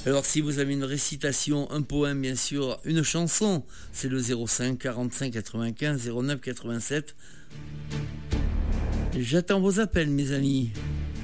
Alors si vous avez une récitation, un poème bien sûr, une chanson, c'est le 05 45 95 09 87. J'attends vos appels mes amis.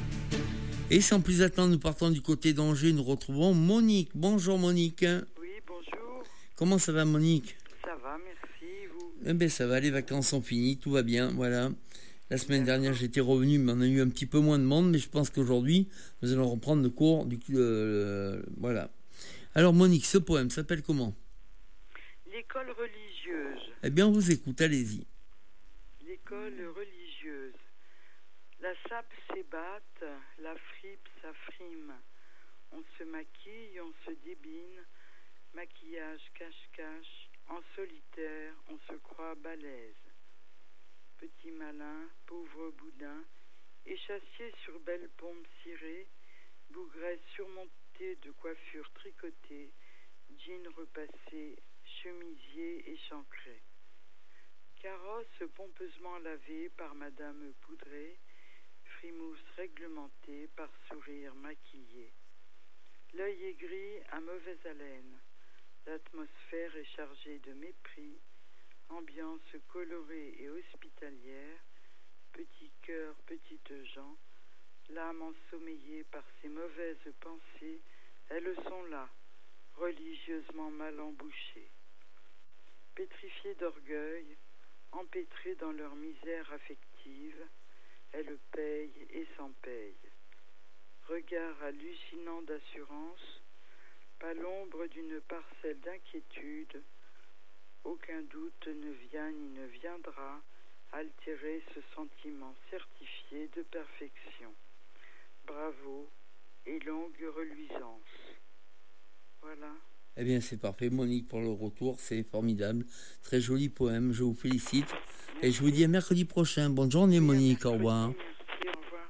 Et sans plus attendre, nous partons du côté d'Angers, nous retrouvons Monique. Bonjour Monique. Oui, bonjour. Comment ça va Monique? Ça va, merci, vous? Eh bien ça va, les vacances sont finies, tout va bien, voilà. La semaine dernière j'étais revenu, mais on a eu un petit peu moins de monde, mais je pense qu'aujourd'hui nous allons reprendre le cours voilà. Alors Monique, ce poème s'appelle comment? L'école religieuse. Eh bien on vous écoute, allez-y. L'école religieuse. La sape s'ébatte, la fripe s'affrime. On se maquille, on se débine. Maquillage cache-cache. En solitaire, on se croit balèze. Petit malin, pauvre boudin, échassier sur belle pompe cirée, bougret surmonté de coiffures tricotées, jean repassé, chemisier échancré. Carrosse pompeusement lavé par Madame Poudrée, frimousse réglementée par sourire maquillé. L'œil aigri à mauvaise haleine, l'atmosphère est chargée de mépris, ambiance colorée et hospitalière, petit cœur, petites gens, l'âme ensommeillée par ces mauvaises pensées, elles sont là, religieusement mal embouchées. Pétrifiées d'orgueil, empêtrées dans leur misère affective, elles payent et s'en payent. Regard hallucinant d'assurance, pas l'ombre d'une parcelle d'inquiétude, aucun doute ne vient ni ne viendra altérer ce sentiment certifié de perfection. Bravo et longue reluisance. Voilà. Eh bien c'est parfait Monique pour le retour, c'est formidable. Très joli poème, je vous félicite. Merci. Et je vous dis à mercredi prochain. Bonne journée Monique, au revoir. Merci, au revoir.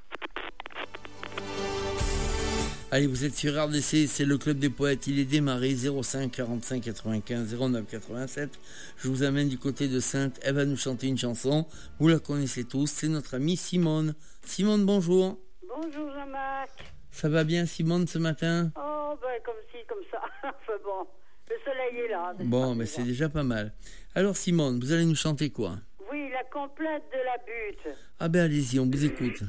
Allez, vous êtes sur RDC, c'est le Club des Poètes, il est démarré, 05 45 95 09 87. Je vous amène du côté de Sainte, elle va nous chanter une chanson, vous la connaissez tous, c'est notre amie Simone. Simone, bonjour. Bonjour Jean-Marc. Ça va bien Simone ce matin? Oh, ben comme ci, comme ça. Enfin bon, le soleil est là. Bon, mais c'est déjà pas mal. Alors Simone, vous allez nous chanter quoi? Oui, la complète de la butte. Ah ben allez-y, on vous écoute.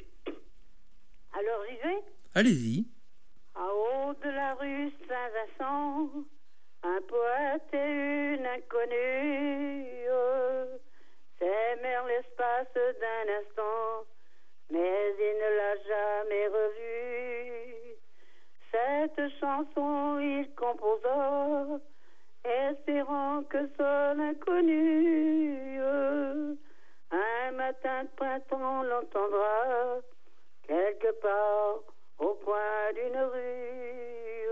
Alors j'y vais? Allez-y. En haut de la rue Saint-Vincent, un poète et une inconnue s'aimèrent l'espace d'un instant, mais il ne l'a jamais revue. Cette chanson il composa, espérant que son inconnu un matin de printemps l'entendra quelque part au coin d'une rue.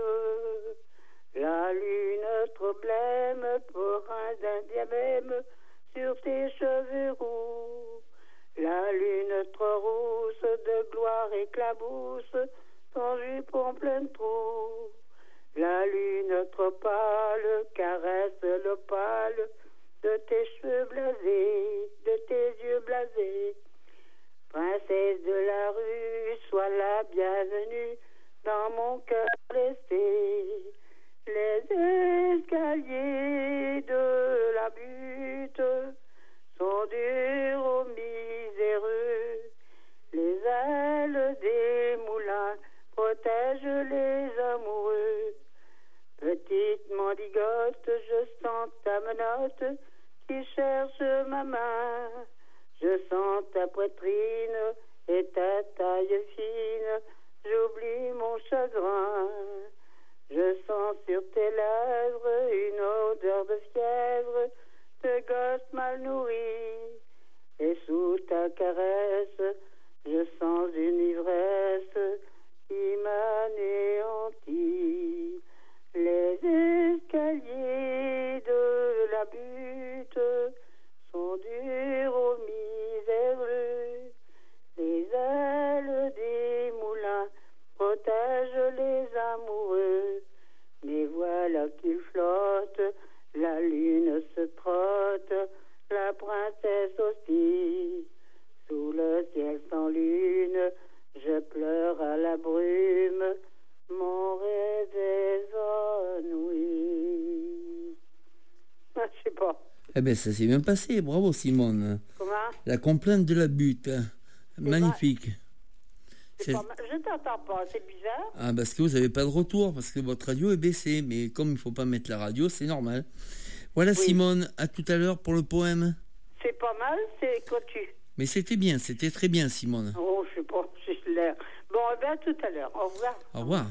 La lune trop blême pour un d'Indien même sur tes cheveux roux. La lune trop rousse de gloire éclabousse ton jupon plein de trous. La lune trop pâle caresse l'opale de tes cheveux blasés, de tes yeux blasés. Princesse de la rue, sois la bienvenue dans mon cœur blessé. Les escaliers de la butte sont durs aux miséreux. Les ailes des moulins protègent les amoureux. Petite mendigote, je sens ta menotte qui cherche ma main. Je sens ta poitrine et ta taille fine, j'oublie mon chagrin. Je sens sur tes lèvres une odeur de fièvre, de gosse mal nourri. Et sous ta caresse, je sens une ivresse qui m'anéantit. Les escaliers de la butte sont durs aux miséreux. Les ailes des moulins protègent les amoureux. Mais voilà qu'il flotte, la lune se trotte, la princesse aussi. Sous le ciel sans lune, je pleure à la brume, mon rêve est Eh bien, ça s'est bien passé. Bravo, Simone. Comment? La complainte de la butte. Magnifique. C'est pas mal. Je t'entends pas, c'est bizarre. Ah, parce que vous n'avez pas de retour, parce que votre radio est baissée. Mais comme il ne faut pas mettre la radio, c'est normal. Voilà, oui. Simone, à tout à l'heure pour le poème. C'est pas mal, c'est quoi-tu? Mais c'était bien, c'était très bien, Simone. Oh, je sais pas, c'est l'air. Bon, eh bien, à tout à l'heure. Au revoir. Au revoir.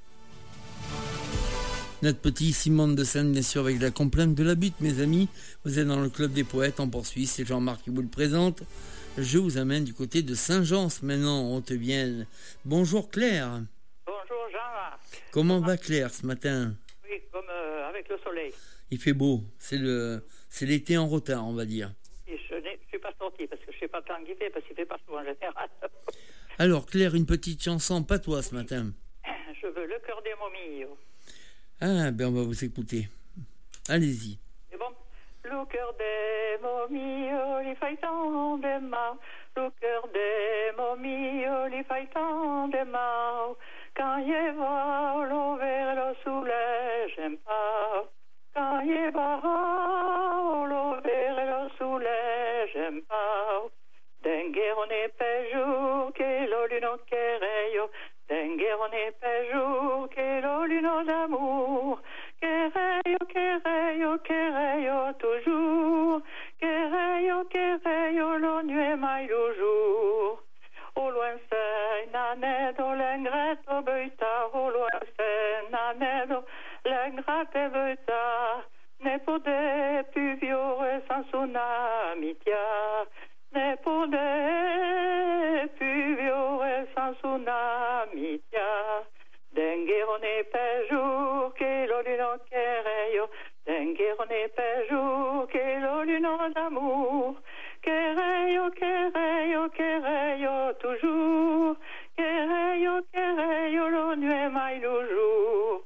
Notre petit Simone de Seine, bien sûr, avec la complainte de la butte, mes amis. Vous êtes dans le Club des Poètes, on poursuit, c'est Jean-Marc qui vous le présente. Je vous amène du côté de Saint-Jean, maintenant, on te vient. Bonjour Claire. Bonjour Jean-Marc. Comment va Claire ce matin? Oui, comme avec le soleil. Il fait beau, c'est l'été en retard, on va dire. Et je ne suis pas sortie parce que je ne sais pas le temps qu'il fait, parce qu'il ne fait pas souvent en général. Alors Claire, une petite chanson patois ce matin. Je veux le cœur des momies. Ah, ben on va vous écouter. Allez-y. C'est bon? Le cœur des momies, les feuilletons des mains. Le cœur des momies, les feuilletons des mains. Quand il va, l'eau vers le soleil, j'aime pas. Quand il va, l'eau vers le soleil, j'aime pas. Dengue on est pas jour, que l'eau l'uno quereyo. Dengue on est pas jour, que l'eau l'uno d'amour. Quereyo, quereyo, quereyo, toujours. Quereyo, quereyo, la nuit maille le jour. Au loin c'est nanedo, l'ingretto beita. Au loin c'est nanedo, l'ingretto beita. Ne pode più viore senza un'amitia. Ne pode più viore senza un'amitia. Dengue on est pas jour, che lo luno quereyo. Dengue on est pas jour, che lo luno d'amour. Quereyo, quereyo, quereyo, toujours. Quereyo, quereyo, lo nuit maille le jour.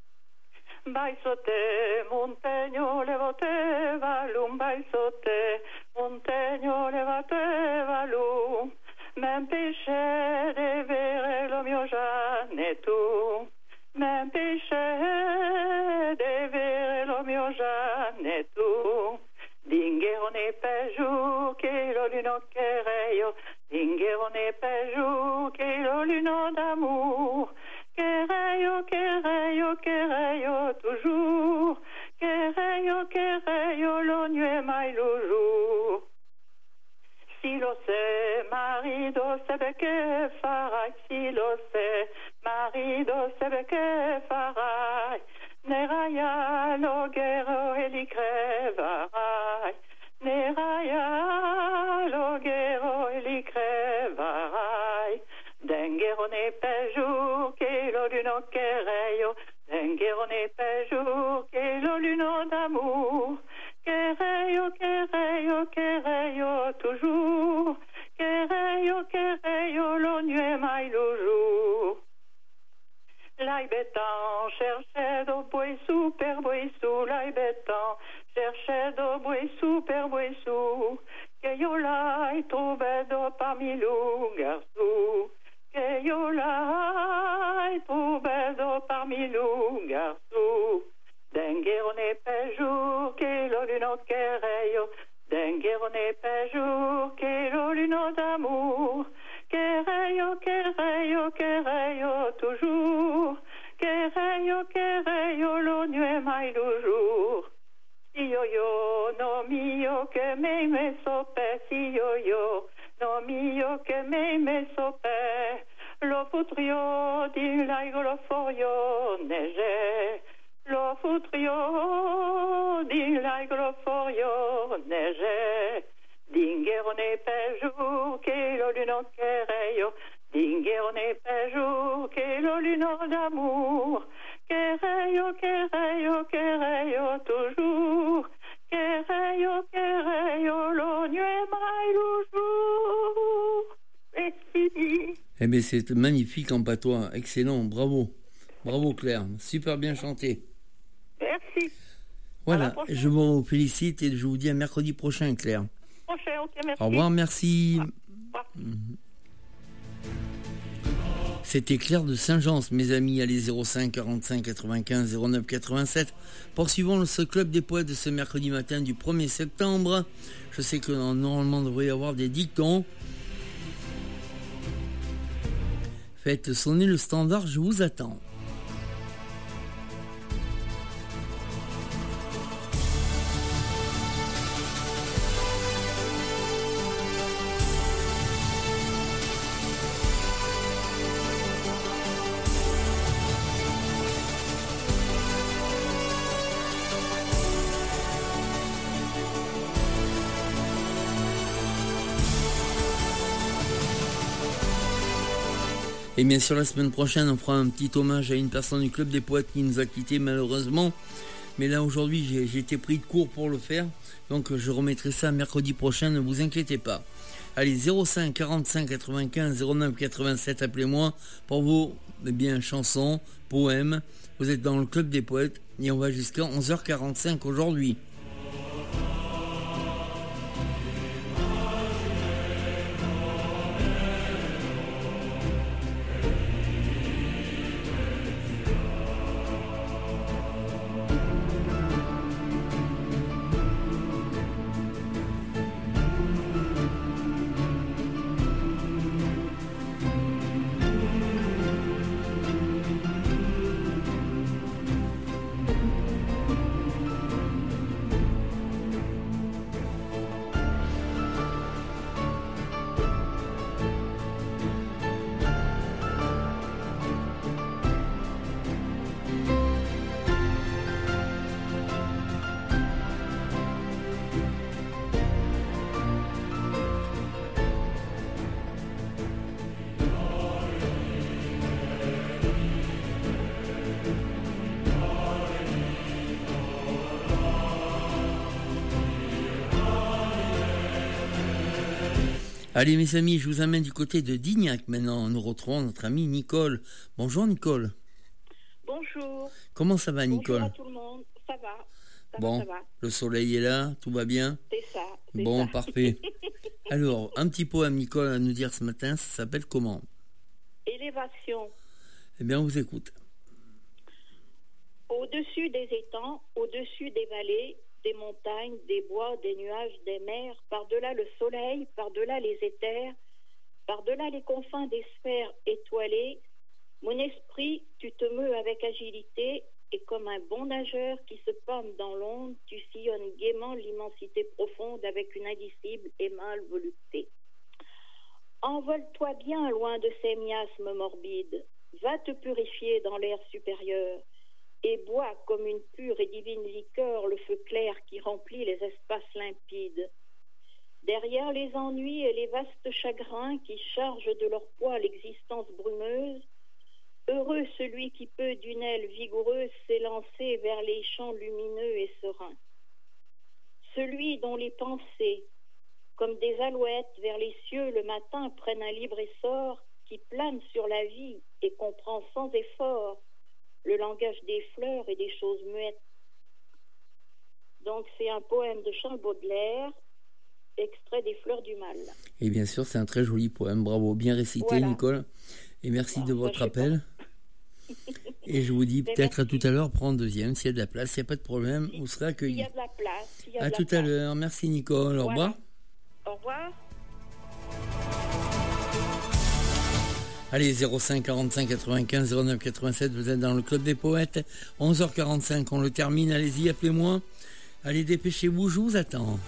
Baisote, montegno, levate, valum, baisote, montegno, levate, valum. M'empêche de vere lo mio Giannetto. M'empêche de vere lo mio Giannetto. Dingue on est pas jour, che lo luno quereyo. Dingue on est pas jour, che lo luno d'amour. Quereyo, quereyo, quereyo, toujours. Quereyo, quereyo, lo nuit maille le jour. Si lo se marido sebe che farai, si lo se marido sebe che farai. Neraia lo guerro e li crevarai. Neraia lo guerro e li crevarai. Dengue on est pas jour, che lo luno quereyo. Dengue on est pas jour, che lo luno d'amour. Quereyo, quereyo, quereyo, toujours. Quereyo, quereyo, lo nuit maille le jour. L'aibetan cherchait do boissou, per boissou. L'aibetan cherchait do boissou, per boissou. Que yo l'ai trouvé do parmi loups garçons. Que yo l'ai trouvé do parmi loups garçons. Dengue on est pas jour, que lo luno quereyo. Dengue on est pas jour, que lo luno d'amour. Quereyo, quereyo, quereyo, toujours. Quereyo, quereyo, lo nuit maille le jour. Si yo yo, no mio, que me sope. Si yo yo, no mio, que me sope. Lo futrio di laigo lo forio neige. Lo futrio di laigo lo forio neige. Dingue on est pas jour, che lo luno quereyo. Dingue on est pas jour, che lo luno d'amour. Quereyo, quereyo, quereyo, toujours. Quereyo, quereyo, lo nuit maille le jour. Merci. Eh bien, c'est magnifique en patois. Excellent, bravo. Bravo Claire, super bien chanté. Merci. Voilà, je vous félicite et je vous dis à mercredi prochain, Claire. Prochain, ok, merci. Au revoir, merci. Au revoir. C'était Claire de Saint-Jean, mes amis, allez 05 45 95 09 87. Poursuivons ce club des poètes de ce mercredi matin du 1er septembre. Je sais que normalement il devrait y avoir des dictons. Faites sonner le standard, je vous attends. Et bien sûr, la semaine prochaine, on fera un petit hommage à une personne du club des poètes qui nous a quittés malheureusement. Mais là, aujourd'hui, j'ai été pris de court pour le faire. Donc, je remettrai ça mercredi prochain, ne vous inquiétez pas. Allez, 05 45 95 09 87, appelez-moi pour vos chansons, poèmes. Vous êtes dans le club des poètes et on va jusqu'à 11h45 aujourd'hui. Allez mes amis, je vous amène du côté de Dignac maintenant. Nous retrouvons notre amie Nicole. Bonjour Nicole. Bonjour. Comment ça va Nicole? Bonjour à tout le monde. Ça va. Ça va. Le soleil est là, tout va bien? C'est ça. Bon, parfait. Alors, un petit poème Nicole à nous dire ce matin, ça s'appelle comment? Élévation. Eh bien, on vous écoute. Au-dessus des étangs, au-dessus des vallées, des montagnes, des bois, des nuages, des mers, par-delà le soleil, par-delà les éthers, par-delà les confins des sphères étoilées, mon esprit, tu te meus avec agilité, et comme un bon nageur qui se pâme dans l'onde, tu sillonnes gaiement l'immensité profonde avec une indicible et mâle volupté. Envole-toi bien loin de ces miasmes morbides, va te purifier dans l'air supérieur, et bois comme une pure et divine liqueur le feu clair qui remplit les espaces limpides. Derrière les ennuis et les vastes chagrins qui chargent de leur poids l'existence brumeuse, heureux celui qui peut d'une aile vigoureuse s'élancer vers les champs lumineux et sereins. Celui dont les pensées, comme des alouettes vers les cieux le matin, prennent un libre essor, qui plane sur la vie et comprend sans effort le langage des fleurs et des choses muettes. Donc c'est un poème de Charles Baudelaire, extrait des Fleurs du Mal. Et bien sûr, c'est un très joli poème, bravo, bien récité voilà. Nicole, et merci de votre appel. Et je vous dis peut-être à tout à l'heure, prendre deuxième, s'il y a de la place, il n'y a pas de problème, vous serez accueillis. Il y a de la place. À tout à l'heure, merci Nicole, voilà. Au revoir. Au revoir. Allez, 05 45 95 09 87, vous êtes dans le club des poètes. 11h45, on le termine, allez-y, appelez-moi. Allez, dépêchez-vous, je vous attends.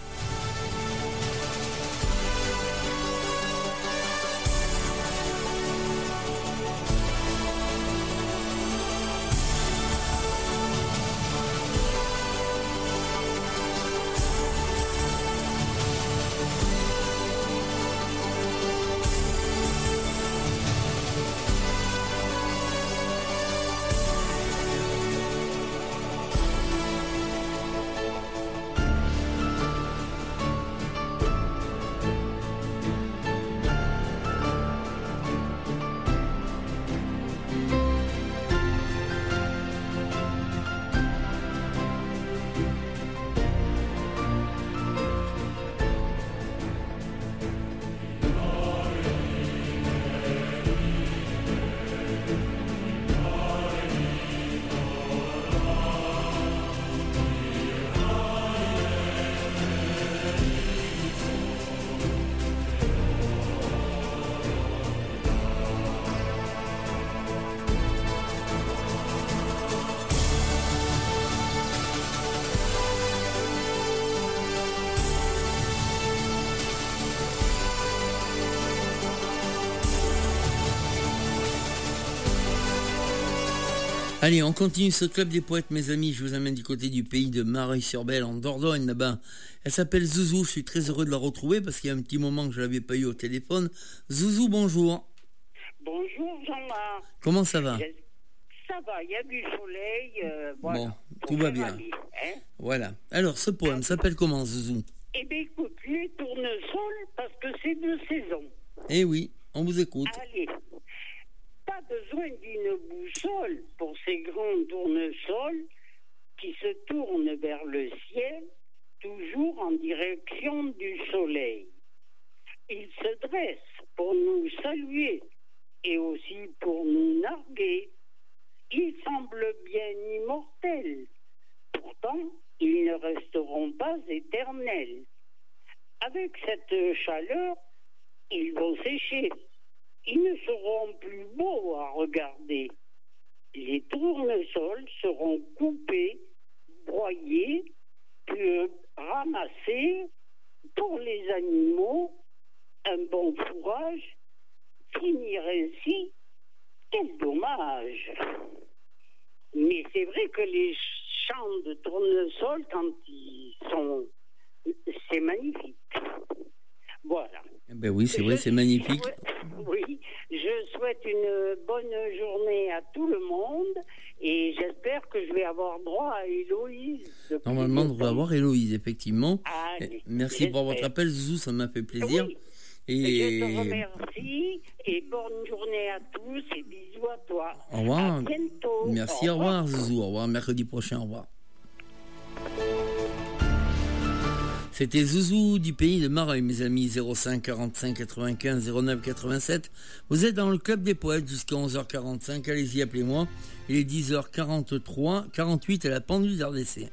Allez, on continue ce club des poètes, mes amis. Je vous amène du côté du pays de Mareuil-sur-Belle, en Dordogne, là-bas. Elle s'appelle Zouzou. Je suis très heureux de la retrouver parce qu'il y a un petit moment que je ne l'avais pas eu au téléphone. Zouzou, bonjour. Bonjour Jean-Marc. Comment ça va? Ça va, il y a du soleil. Voilà. Bon, tout va bien. Hein. Voilà. Alors, ce poème s'appelle comment, Zouzou? Eh bien, écoute, les tournesols, parce que c'est de saison. Eh oui, on vous écoute. Allez. Pas besoin d'une boussole pour ces grands tournesols qui se tournent vers le ciel, toujours en direction du soleil. Ils se dressent pour nous saluer et aussi pour nous narguer. Ils semblent bien immortels. Pourtant, ils ne resteront pas éternels. Avec cette chaleur, ils vont sécher. Ils ne seront plus beaux à regarder. Les tournesols seront coupés, broyés, puis ramassés pour les animaux. Un bon fourrage finirait ainsi. Quel dommage! Mais c'est vrai que les champs de tournesol, quand ils sont... c'est magnifique. Voilà. Ben oui, c'est vrai, c'est magnifique. Oui, je souhaite une bonne journée à tout le monde et j'espère que je vais avoir droit à Héloïse. Normalement, on devrait avoir Héloïse, effectivement. Allez, merci pour votre appel, Zouzou, ça m'a fait plaisir. Oui. Et... Je te remercie et bonne journée à tous et bisous à toi. Au revoir. À bientôt. Merci, au revoir, Zouzou. Au revoir, mercredi prochain, au revoir. C'était Zouzou du pays de Mareuil, mes amis, 05 45 95 09 87. Vous êtes dans le club des poètes jusqu'à 11h45. Allez-y, appelez-moi. Il est 10h43, 48 à la pendule d'RDC.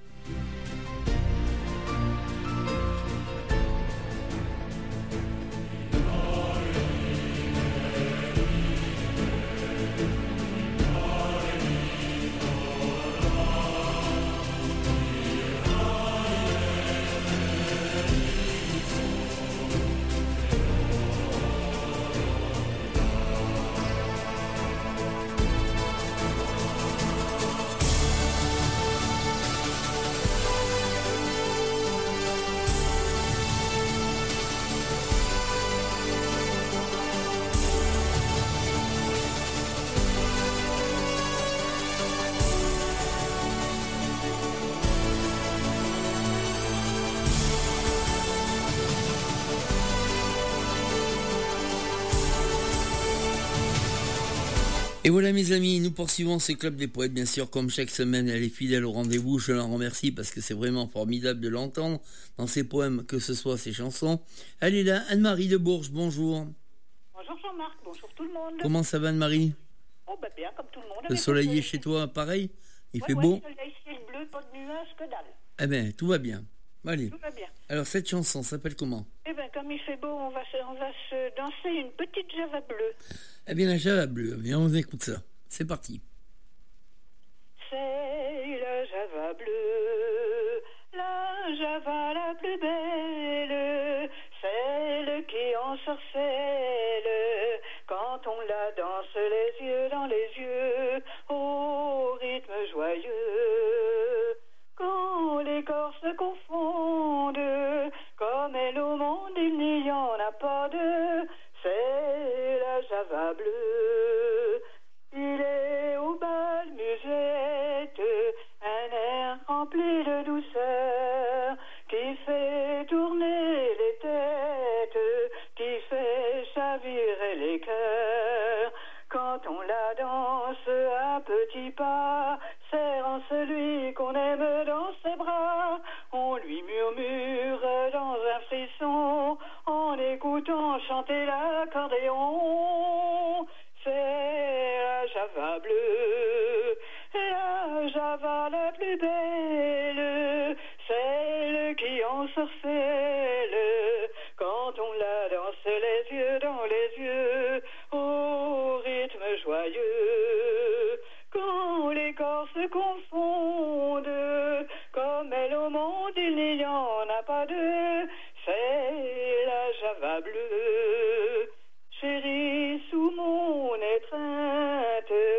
Et voilà mes amis, nous poursuivons ce club des poètes, bien sûr, comme chaque semaine, elle est fidèle au rendez-vous, je l'en remercie parce que c'est vraiment formidable de l'entendre dans ses poèmes, que ce soit ses chansons. Elle est là, Anne-Marie de Bourges, bonjour. Bonjour Jean-Marc, bonjour tout le monde. Comment ça va Anne-Marie? Oh bah bien, comme tout le monde. Le soleil est chez toi, pareil? Il fait beau? Le soleil, ciel bleu, pas de nuages, que dalle. Eh bien, tout va bien. Allez. Tout va bien. Alors cette chanson s'appelle comment? Eh bien, comme il fait beau, on va se danser une petite java bleue. Eh bien, la java bleue, viens, on écoute ça. C'est parti. C'est la java bleue, la java la plus belle, celle qui ensorcelle quand on la danse les yeux dans les yeux, au rythme joyeux. Quand les corps se confondent, comme elle au monde il n'y en a pas deux, c'est la java bleue. Il est au bal musette, un air rempli de douceur, qui fait tourner les têtes, qui fait chavirer les cœurs. Quand on la danse à petits pas, serrant celui qu'on aime dans ses bras, on lui murmure dans un frisson, en écoutant chanter l'accordéon. C'est la java bleue, la java la plus belle, celle qui ensorcelle quand on la danse les yeux dans les yeux, au rythme joyeux. Quand les corps se confondent, comme elle au monde il n'y en a pas deux, c'est la java bleue. Chérie, sous mon étreinte, je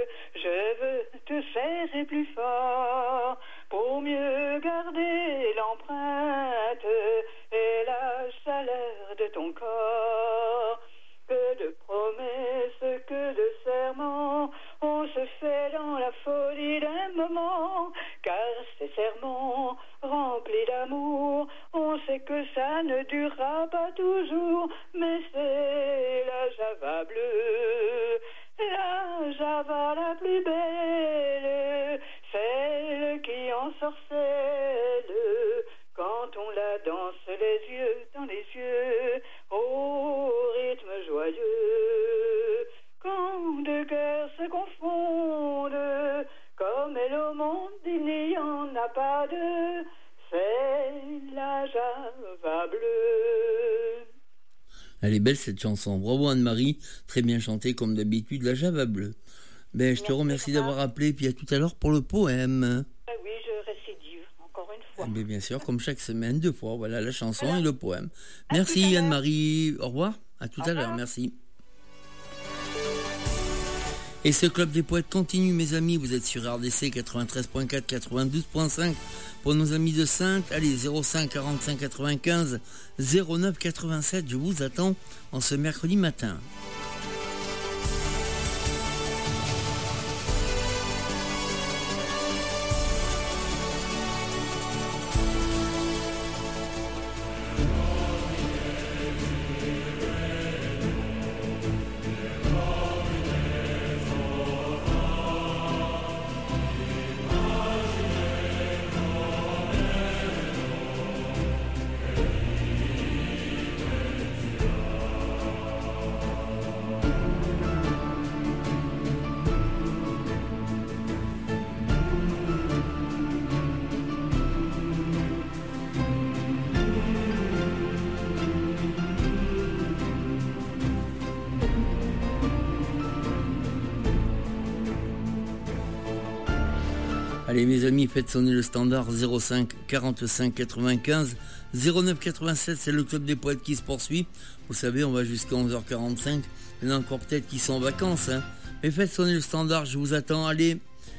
je veux te serrer plus fort pour mieux garder l'empreinte et la chaleur de ton corps. Que de promesses, que de serments, on se fait dans la folie d'un moment, car ces serments remplis d'amour, on sait que ça ne durera pas toujours, mais c'est la Java bleue, la Java la plus belle, celle qui ensorcelle quand on la danse les yeux dans les yeux, au rythme joyeux. Quand deux cœurs se confondent, comme elle au monde, il n'y en a pas deux, c'est la Java bleue. Elle est belle cette chanson, bravo Anne-Marie, très bien chantée comme d'habitude, la Java bleue. Ben, je te remercie d'avoir appelé, puis à tout à l'heure pour le poème. Oui, je récidive, encore une fois. Ben, bien sûr, comme chaque semaine, 2 fois, voilà la chanson et le poème. Merci Anne-Marie, au revoir, à tout à l'heure, merci. Et ce club des poètes continue, mes amis. Vous êtes sur RDC 93.4, 92.5 pour nos amis de Saintes. Allez, 05 45 95 09 87. Je vous attends en ce mercredi matin. Allez mes amis, faites sonner le standard 05 45 95 09 87, c'est le club des poètes qui se poursuit. Vous savez, on va jusqu'à 11h45. Il y en a encore peut-être qui sont en vacances, hein. Mais faites sonner le standard, je vous attends, allez.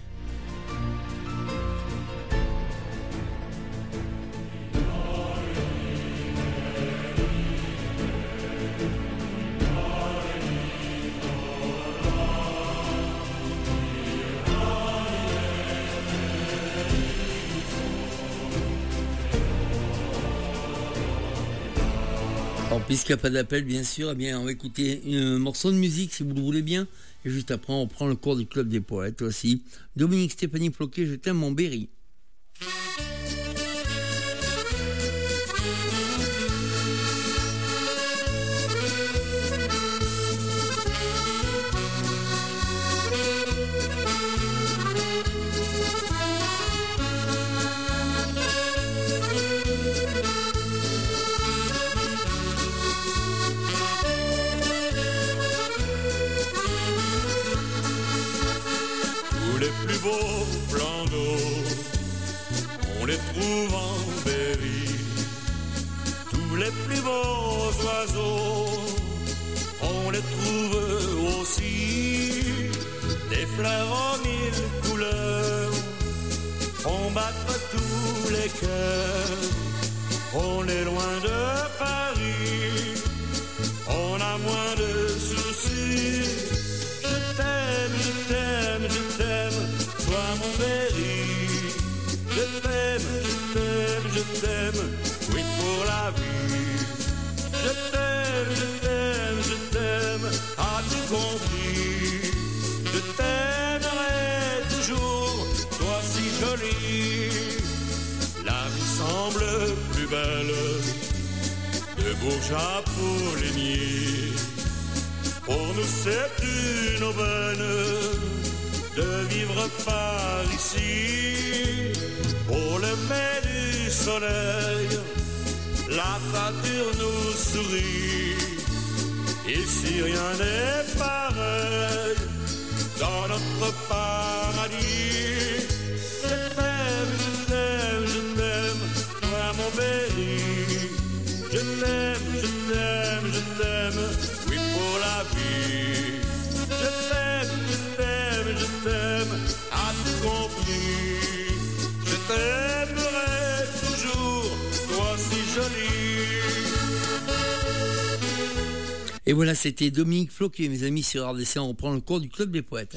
Alors, puisqu'il n'y a pas d'appel, bien sûr, eh bien, on va écouter un morceau de musique, si vous le voulez bien. Et juste après, on prend le cours du Club des Poètes aussi. Dominique Stéphanie Floquet, je t'aime mon Berry. Trouve en Berry tous les plus beaux oiseaux, on les trouve aussi des fleurs aux 1000 couleurs, font battre tous les cœurs. On est loin de Paris, on a moins de soucis. Je t'aime, je t'aime, je t'aime, toi mon Berry. Je t'aime, je t'aime, je t'aime, oui pour la vie. Je t'aime, je t'aime, je t'aime, as-tu compris? Je t'aimerai toujours, toi si jolie. La vie semble plus belle, de beaux chapeliers. Pour nous c'est une aubaine de vivre par ici. Au lever du soleil, la nature nous sourit. Ici rien n'est pareil dans notre paradis. Je t'aime, je t'aime, je t'aime, toi mon Berry. Je t'aime, je t'aime, je t'aime, oui pour la vie. Je t'aime, je t'aime, je t'aime, Et voilà, c'était Dominique Floquet, mes amis, sur RDC. On reprend le cours du Club des Poètes.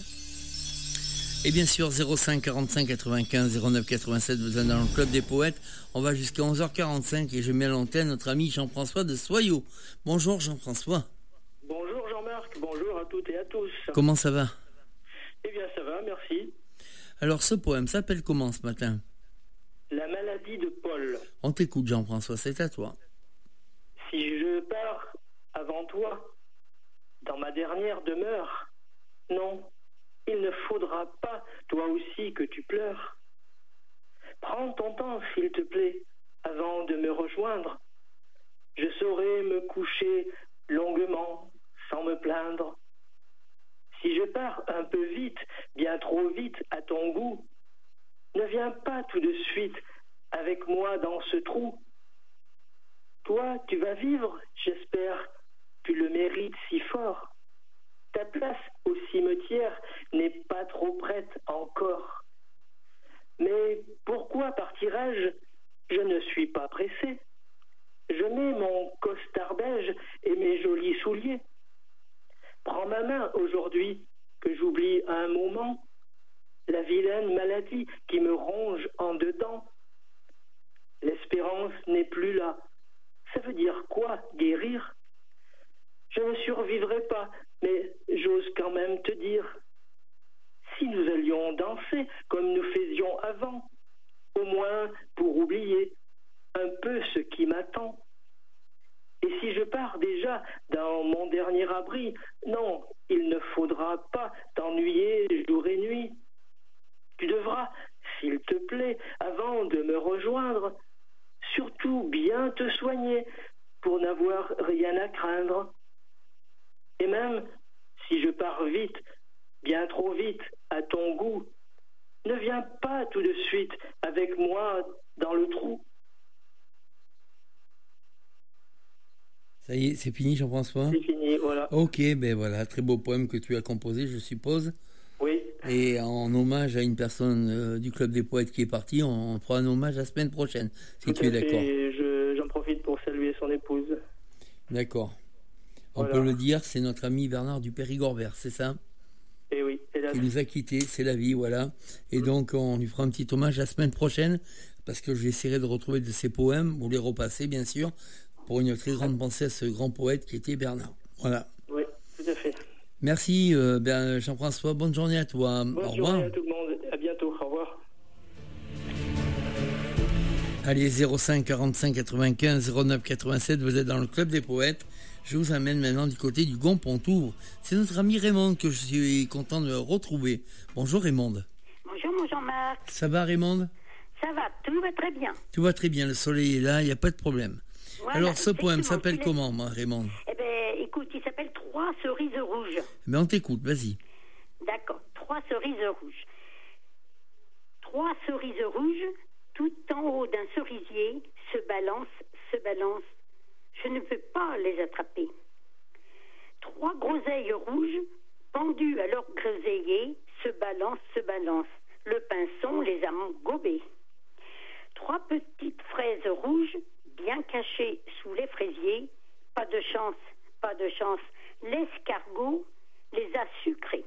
Et bien sûr, 05 45 95 09 87, vous êtes dans le Club des Poètes. On va jusqu'à 11h45 et je mets à l'antenne notre ami Jean-François de Soyaux. Bonjour Jean-François. Bonjour Jean-Marc, bonjour à toutes et à tous. Comment ça va? Eh bien ça va, merci. Alors ce poème s'appelle comment ce matin? La maladie de Paul. On t'écoute Jean-François, c'est à toi. Si je pars avant toi, dans ma dernière demeure, non, il ne faudra pas, toi aussi, que tu pleures. Prends ton temps, s'il te plaît, avant de me rejoindre. Je saurai me coucher longuement, sans me plaindre. Si je pars un peu vite, bien trop vite, à ton goût, ne viens pas tout de suite avec moi dans ce trou. Toi, tu vas vivre, j'espère, tu le mérites si fort. Ta place au cimetière n'est pas trop prête encore. Mais pourquoi partirais-je? Je ne suis pas pressé. Je mets mon costard beige et mes jolis souliers. Prends ma main aujourd'hui, que j'oublie un moment, la vilaine maladie qui me ronge en dedans. L'espérance n'est plus là. Ça veut dire quoi, guérir? Je ne survivrai pas, mais j'ose quand même te dire, si nous allions danser comme nous faisions avant, au moins pour oublier un peu ce qui m'attend. Et si je pars déjà dans mon dernier abri, non, il ne faudra pas t'ennuyer jour et nuit. Tu devras, s'il te plaît, avant de me rejoindre, surtout bien te soigner pour n'avoir rien à craindre. Et même si je pars vite, bien trop vite, à ton goût, ne viens pas tout de suite avec moi dans le trou. Ça y est, c'est fini Jean-François? C'est fini, voilà. Ok, ben voilà, très beau poème que tu as composé, je suppose. Oui. Et en hommage à une personne du Club des Poètes qui est partie, on fera un hommage la semaine prochaine, si tu es d'accord. J'en profite pour saluer son épouse. D'accord. On Voilà. peut le dire, c'est notre ami Bernard du Périgord-Vert, c'est ça? Et oui, hélas. Qui nous a quittés, c'est la vie, voilà. Et donc, on lui fera un petit hommage la semaine prochaine, parce que j'essaierai de retrouver de ses poèmes, ou les repasser, bien sûr, pour une très grande pensée à ce grand poète qui était Bernard. Voilà. Oui, tout à fait. Merci Jean-François, bonne journée à toi. Bonne Au revoir. journée à tout le monde. À bientôt. Au revoir. Allez, 05 45 95 09 87, vous êtes dans le Club des Poètes. Je vous amène maintenant du côté du Gond-Pontour. C'est notre ami Raymond que je suis content de retrouver. Bonjour Raymond. Bonjour mon Jean-Marc. Ça va Raymond? Ça va, tout va très bien. Tout va très bien, le soleil est là, il n'y a pas de problème. Voilà, alors ce poème effectivement, s'appelle comment, Raymond? Eh bien, écoute, il s'appelle 3 cerises rouges. Mais on t'écoute, vas-y. D'accord, 3 cerises rouges. 3 cerises rouges, tout en haut d'un cerisier, se balancent. Je ne peux pas les attraper. 3 groseilles rouges, pendues à leur groseillier, se balancent. Le pinson les a gobées. 3 petites fraises rouges, bien cachées sous les fraisiers, pas de chance, l'escargot les a sucrées.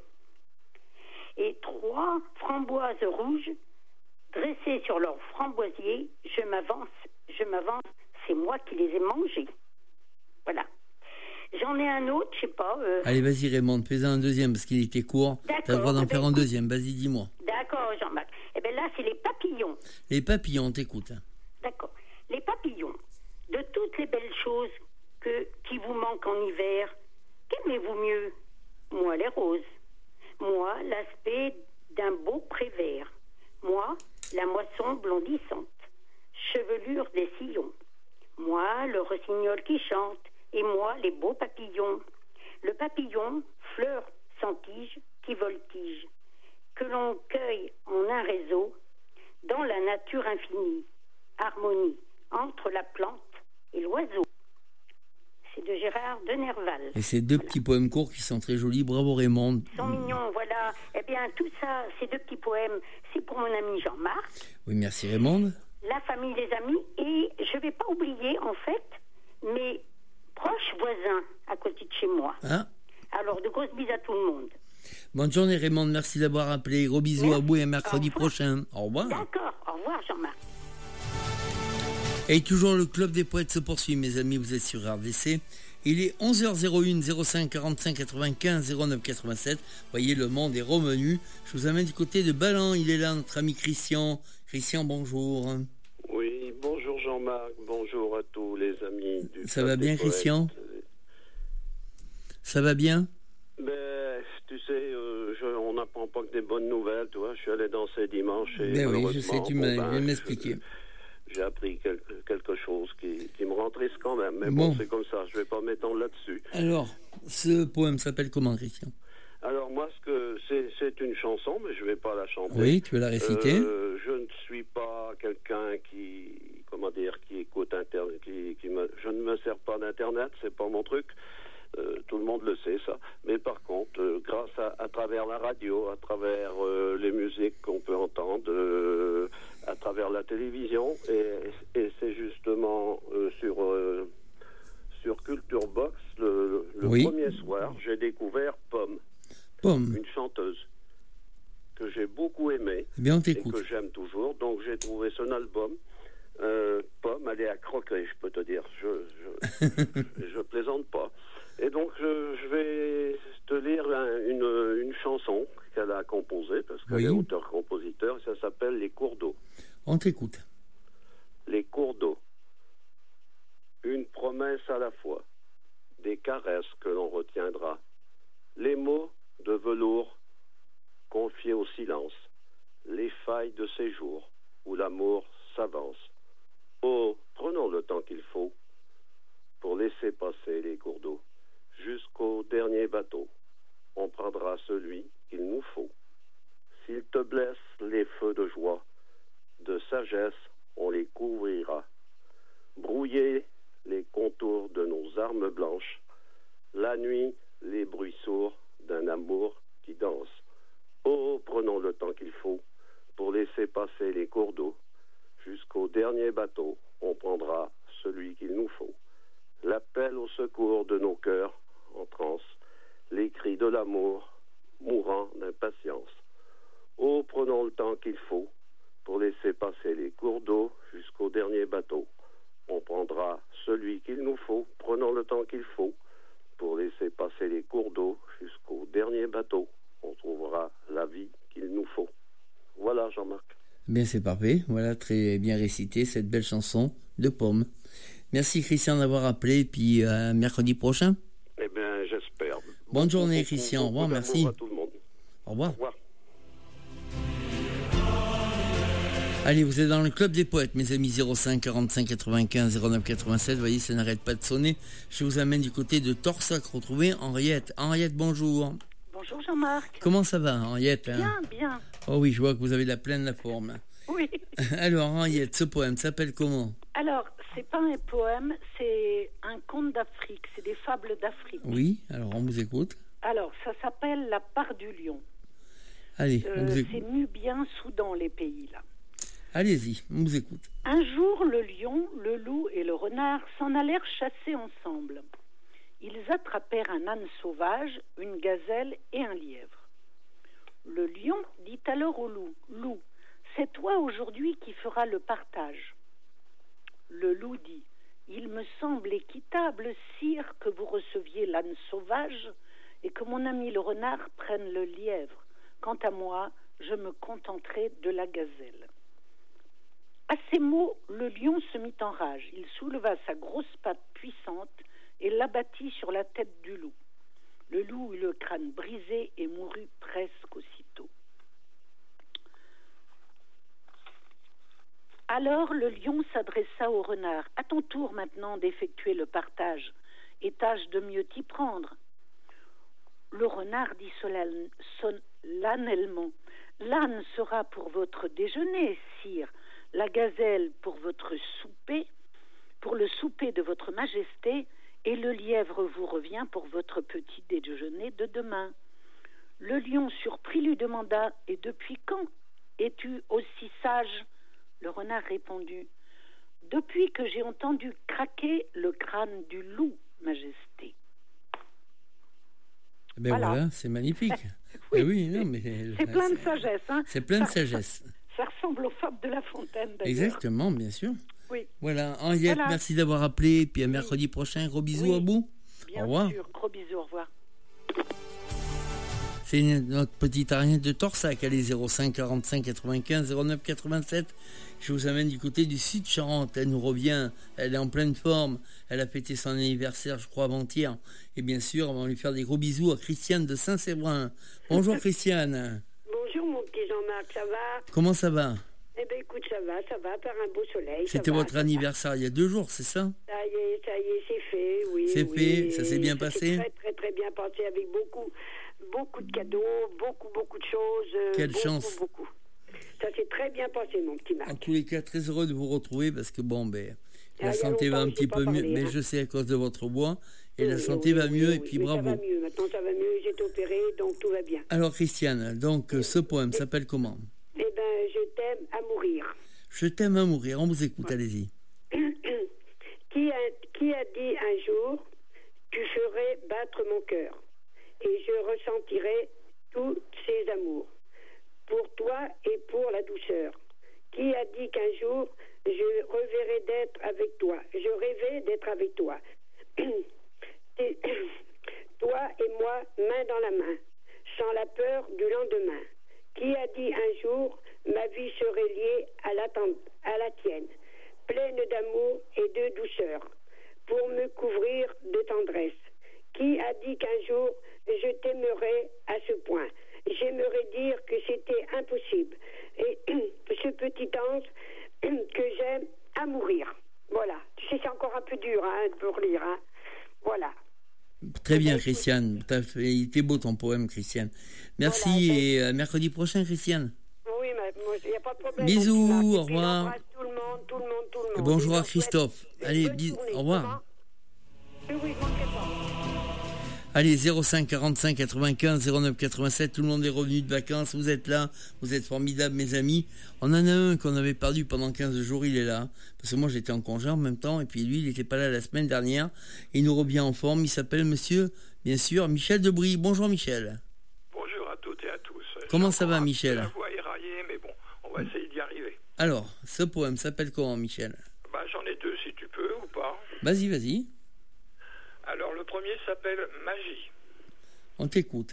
Et 3 framboises rouges, dressées sur leur framboisier, je m'avance, c'est moi qui les ai mangées. Voilà. J'en ai un autre, je sais pas. Allez, vas-y Raymond, fais-en un deuxième parce qu'il était court. T'as le droit d'en faire un deuxième, vas-y, dis-moi. D'accord, Jean-Marc. Eh bien là, c'est les papillons. Les papillons, on t'écoute. D'accord. Les papillons, de toutes les belles choses qui vous manquent en hiver, qu'aimez-vous mieux? Moi, les roses. Moi, l'aspect d'un beau pré vert. Moi, la moisson blondissante. Chevelure des sillons. Moi, le rossignol qui chante. Et moi, les beaux papillons. Le papillon, fleur sans tige, qui voltige. Que l'on cueille en un réseau, dans la nature infinie. Harmonie entre la plante et l'oiseau. C'est de Gérard de Nerval. Et ces deux petits poèmes courts qui sont très jolis. Bravo Raymond. Ils sont mignons, voilà. Eh bien, tout ça, ces 2 petits poèmes, c'est pour mon ami Jean-Marc. Oui, merci Raymond. La famille, les amis. Et je ne vais pas oublier, en fait, mais proches voisins à côté de chez moi. Ah. Alors, de grosses bises à tout le monde. Bonne journée Raymond, merci d'avoir appelé. Gros bisous à vous et mercredi prochain. Au revoir. D'accord, au revoir Jean-Marc. Et toujours le Club des Poètes se poursuit, mes amis, vous êtes sur RDC. Il est 11h01, 05 45 95 09 87. Vous voyez, le monde est revenu. Je vous amène du côté de Ballan. Il est là, notre ami Christian. Christian, bonjour. Oui, bonjour Jean-Marc, bonjour à tous les amis du Ça va bien, Christian? Ça va bien? Ben, tu sais, on n'apprend pas que des bonnes nouvelles, tu vois. Je suis allé danser dimanche et ben oui, je sais, tu viens de m'expliquer. J'ai appris quelque chose qui me rend triste quand même. Mais bon, c'est comme ça, je ne vais pas m'étendre là-dessus. Alors, ce poème s'appelle comment, Christian? Alors, moi, c'est une chanson, mais je ne vais pas la chanter. Oui, tu veux la réciter? Je ne suis pas quelqu'un qui écoute Internet, je ne me sers pas d'Internet, c'est pas mon truc. Tout le monde le sait, ça. Mais par contre, grâce à travers la radio, à travers les musiques qu'on peut entendre, à travers la télévision, et c'est justement sur Culture Box, le premier soir, j'ai découvert Pomme, une chanteuse que j'ai beaucoup aimée, et que j'aime toujours. Donc j'ai trouvé son album. Pomme, elle est à croquer, je peux te dire. Je plaisante pas. Et donc, je vais te lire une chanson qu'elle a composée, parce qu'elle est auteur-compositeur, ça s'appelle Les cours d'eau. On t'écoute. Les cours d'eau. Une promesse à la fois, des caresses que l'on retiendra, les mots de velours confiés au silence, les failles de ces jours où l'amour s'avance. Oh, prenons le temps qu'il faut pour laisser passer les cours d'eau. Jusqu'au dernier bateau, on prendra celui qu'il nous faut. S'il te blesse les feux de joie, de sagesse, on les couvrira. Brouiller les contours de nos armes blanches, la nuit, les bruits sourds d'un amour qui danse. Oh, prenons le temps qu'il faut pour laisser passer les cours d'eau. Jusqu'au dernier bateau, on prendra celui qu'il nous faut. L'appel au secours de nos cœurs en transe, les cris de l'amour mourant d'impatience. Oh, prenons le temps qu'il faut pour laisser passer les cours d'eau jusqu'au dernier bateau. On prendra celui qu'il nous faut. Prenons le temps qu'il faut pour laisser passer les cours d'eau jusqu'au dernier bateau. On trouvera la vie qu'il nous faut. Voilà, Jean-Marc. Bien, c'est parfait. Voilà, très bien récité cette belle chanson de Pomme. Merci Christian d'avoir appelé, puis mercredi prochain. Eh bien, j'espère. Bonne journée Christian, au revoir, merci. À tout le monde. Au revoir. Au revoir. Allez, vous êtes dans le Club des Poètes, mes amis, 05 45 95 09 87. Vous voyez, ça n'arrête pas de sonner. Je vous amène du côté de Torsac, retrouver Henriette. Henriette, bonjour. Bonjour Jean-Marc. Comment ça va, Henriette? Bien, bien. Oh oui, je vois que vous avez la pleine la forme. Oui. Alors, Henriette, ce poème s'appelle comment? Alors, c'est pas un poème, c'est un conte d'Afrique, c'est des fables d'Afrique. Oui, alors on vous écoute. Alors, ça s'appelle La part du lion. Allez, on vous écoute. C'est Nubien, Soudan, les pays, là. Allez-y, on vous écoute. Un jour, le lion, le loup et le renard s'en allèrent chasser ensemble. Ils attrapèrent un âne sauvage, une gazelle et un lièvre. Le lion dit alors au loup, « Loup, c'est toi aujourd'hui qui feras le partage. » Le loup dit, « Il me semble équitable, sire, que vous receviez l'âne sauvage et que mon ami le renard prenne le lièvre. Quant à moi, je me contenterai de la gazelle. » À ces mots, le lion se mit en rage. Il souleva sa grosse patte puissante et l'abattit sur la tête du loup. Le loup eut le crâne brisé et mourut presque aussitôt. Alors le lion s'adressa au renard. « À ton tour maintenant d'effectuer le partage, et tâche de mieux t'y prendre. » Le renard dit solennellement, « L'âne sera pour votre déjeuner, sire, la gazelle pour votre souper, pour le souper de votre majesté, et le lièvre vous revient pour votre petit déjeuner de demain. » Le lion surpris lui demanda, « Et depuis quand es-tu aussi sage ?» Le renard répondit, « Depuis que j'ai entendu craquer le crâne du loup majesté. Ben voilà, c'est magnifique. Oui, oui, non, mais c'est plein de sagesse. Hein. C'est plein de sagesse. Ça ressemble aux fables de La Fontaine, d'ailleurs. Exactement, bien sûr. Oui. Voilà, Henriette, merci d'avoir appelé. Et puis à mercredi prochain, gros bisous à vous. Bien au revoir. sûr, gros bisous, au revoir. C'est notre petite Ariette de Torsac, elle est 05 45 95 09 87. Je vous amène du côté du Sud Charente. Elle nous revient, elle est en pleine forme. Elle a fêté son anniversaire, je crois, avant-hier. Et bien sûr, on va lui faire des gros bisous à Christiane de Saint-Séverin. Bonjour Christiane. Bonjour mon petit Jean-Marc, ça va? Comment ça va? Eh bien écoute, ça va, par un beau soleil. C'était votre anniversaire il y a 2 jours, c'est ça? Ça y est, c'est fait, oui. C'est fait, ça s'est bien Ça passé? s'est très bien passé avec beaucoup de cadeaux, beaucoup de choses. Quelle chance. Beaucoup. Ça s'est très bien passé, mon petit Marc. En tous les cas, très heureux de vous retrouver parce que la santé va un petit peu mieux. Mais je sais à cause de votre voix. Et la santé va mieux et puis bravo. Ça va mieux, maintenant ça va mieux. J'ai été opérée, donc tout va bien. Alors Christiane, donc ce poème s'appelle comment? Eh bien, je t'aime à mourir. Je t'aime à mourir, on vous écoute, allez-y. Qui a dit un jour, tu ferais battre mon cœur et je ressentirai tous ces amours pour toi et pour la douceur. Qui a dit qu'un jour je reverrai d'être avec toi? Je rêvais d'être avec toi. Toi et moi, main dans la main, sans la peur du lendemain. Qui a dit un jour ma vie serait liée à la tienne, pleine d'amour et de douceur, pour me couvrir de tendresse? Qui a dit qu'un jour je t'aimerais à ce point? J'aimerais dire que c'était impossible. Et ce petit ange que j'aime à mourir. Voilà. Tu sais, c'est encore un peu dur pour lire. Hein. Voilà. Très bien, Christiane. Il était beau ton poème, Christiane. Merci et mercredi prochain, Christiane. Oui, mais il n'y a pas de problème. Bisous, au revoir. Tout le monde. Et bonjour à Christophe. Allez, au revoir. Oui, je manquerai pas. Allez, 05 45 95 09 87, tout le monde est revenu de vacances, vous êtes là, vous êtes formidables mes amis. On en a un qu'on avait perdu pendant 15 jours, il est là, parce que moi j'étais en congé en même temps, et puis lui il n'était pas là la semaine dernière, il nous revient en forme, il s'appelle monsieur, bien sûr, Michel Debris. Bonjour Michel. Bonjour à toutes et à tous. Comment ça va Michel? La voix est raillée, mais bon, on va essayer d'y arriver. Alors, ce poème s'appelle comment Michel? J'en ai 2 si tu peux ou pas. Vas-y. Alors, le premier s'appelle Magie. On t'écoute.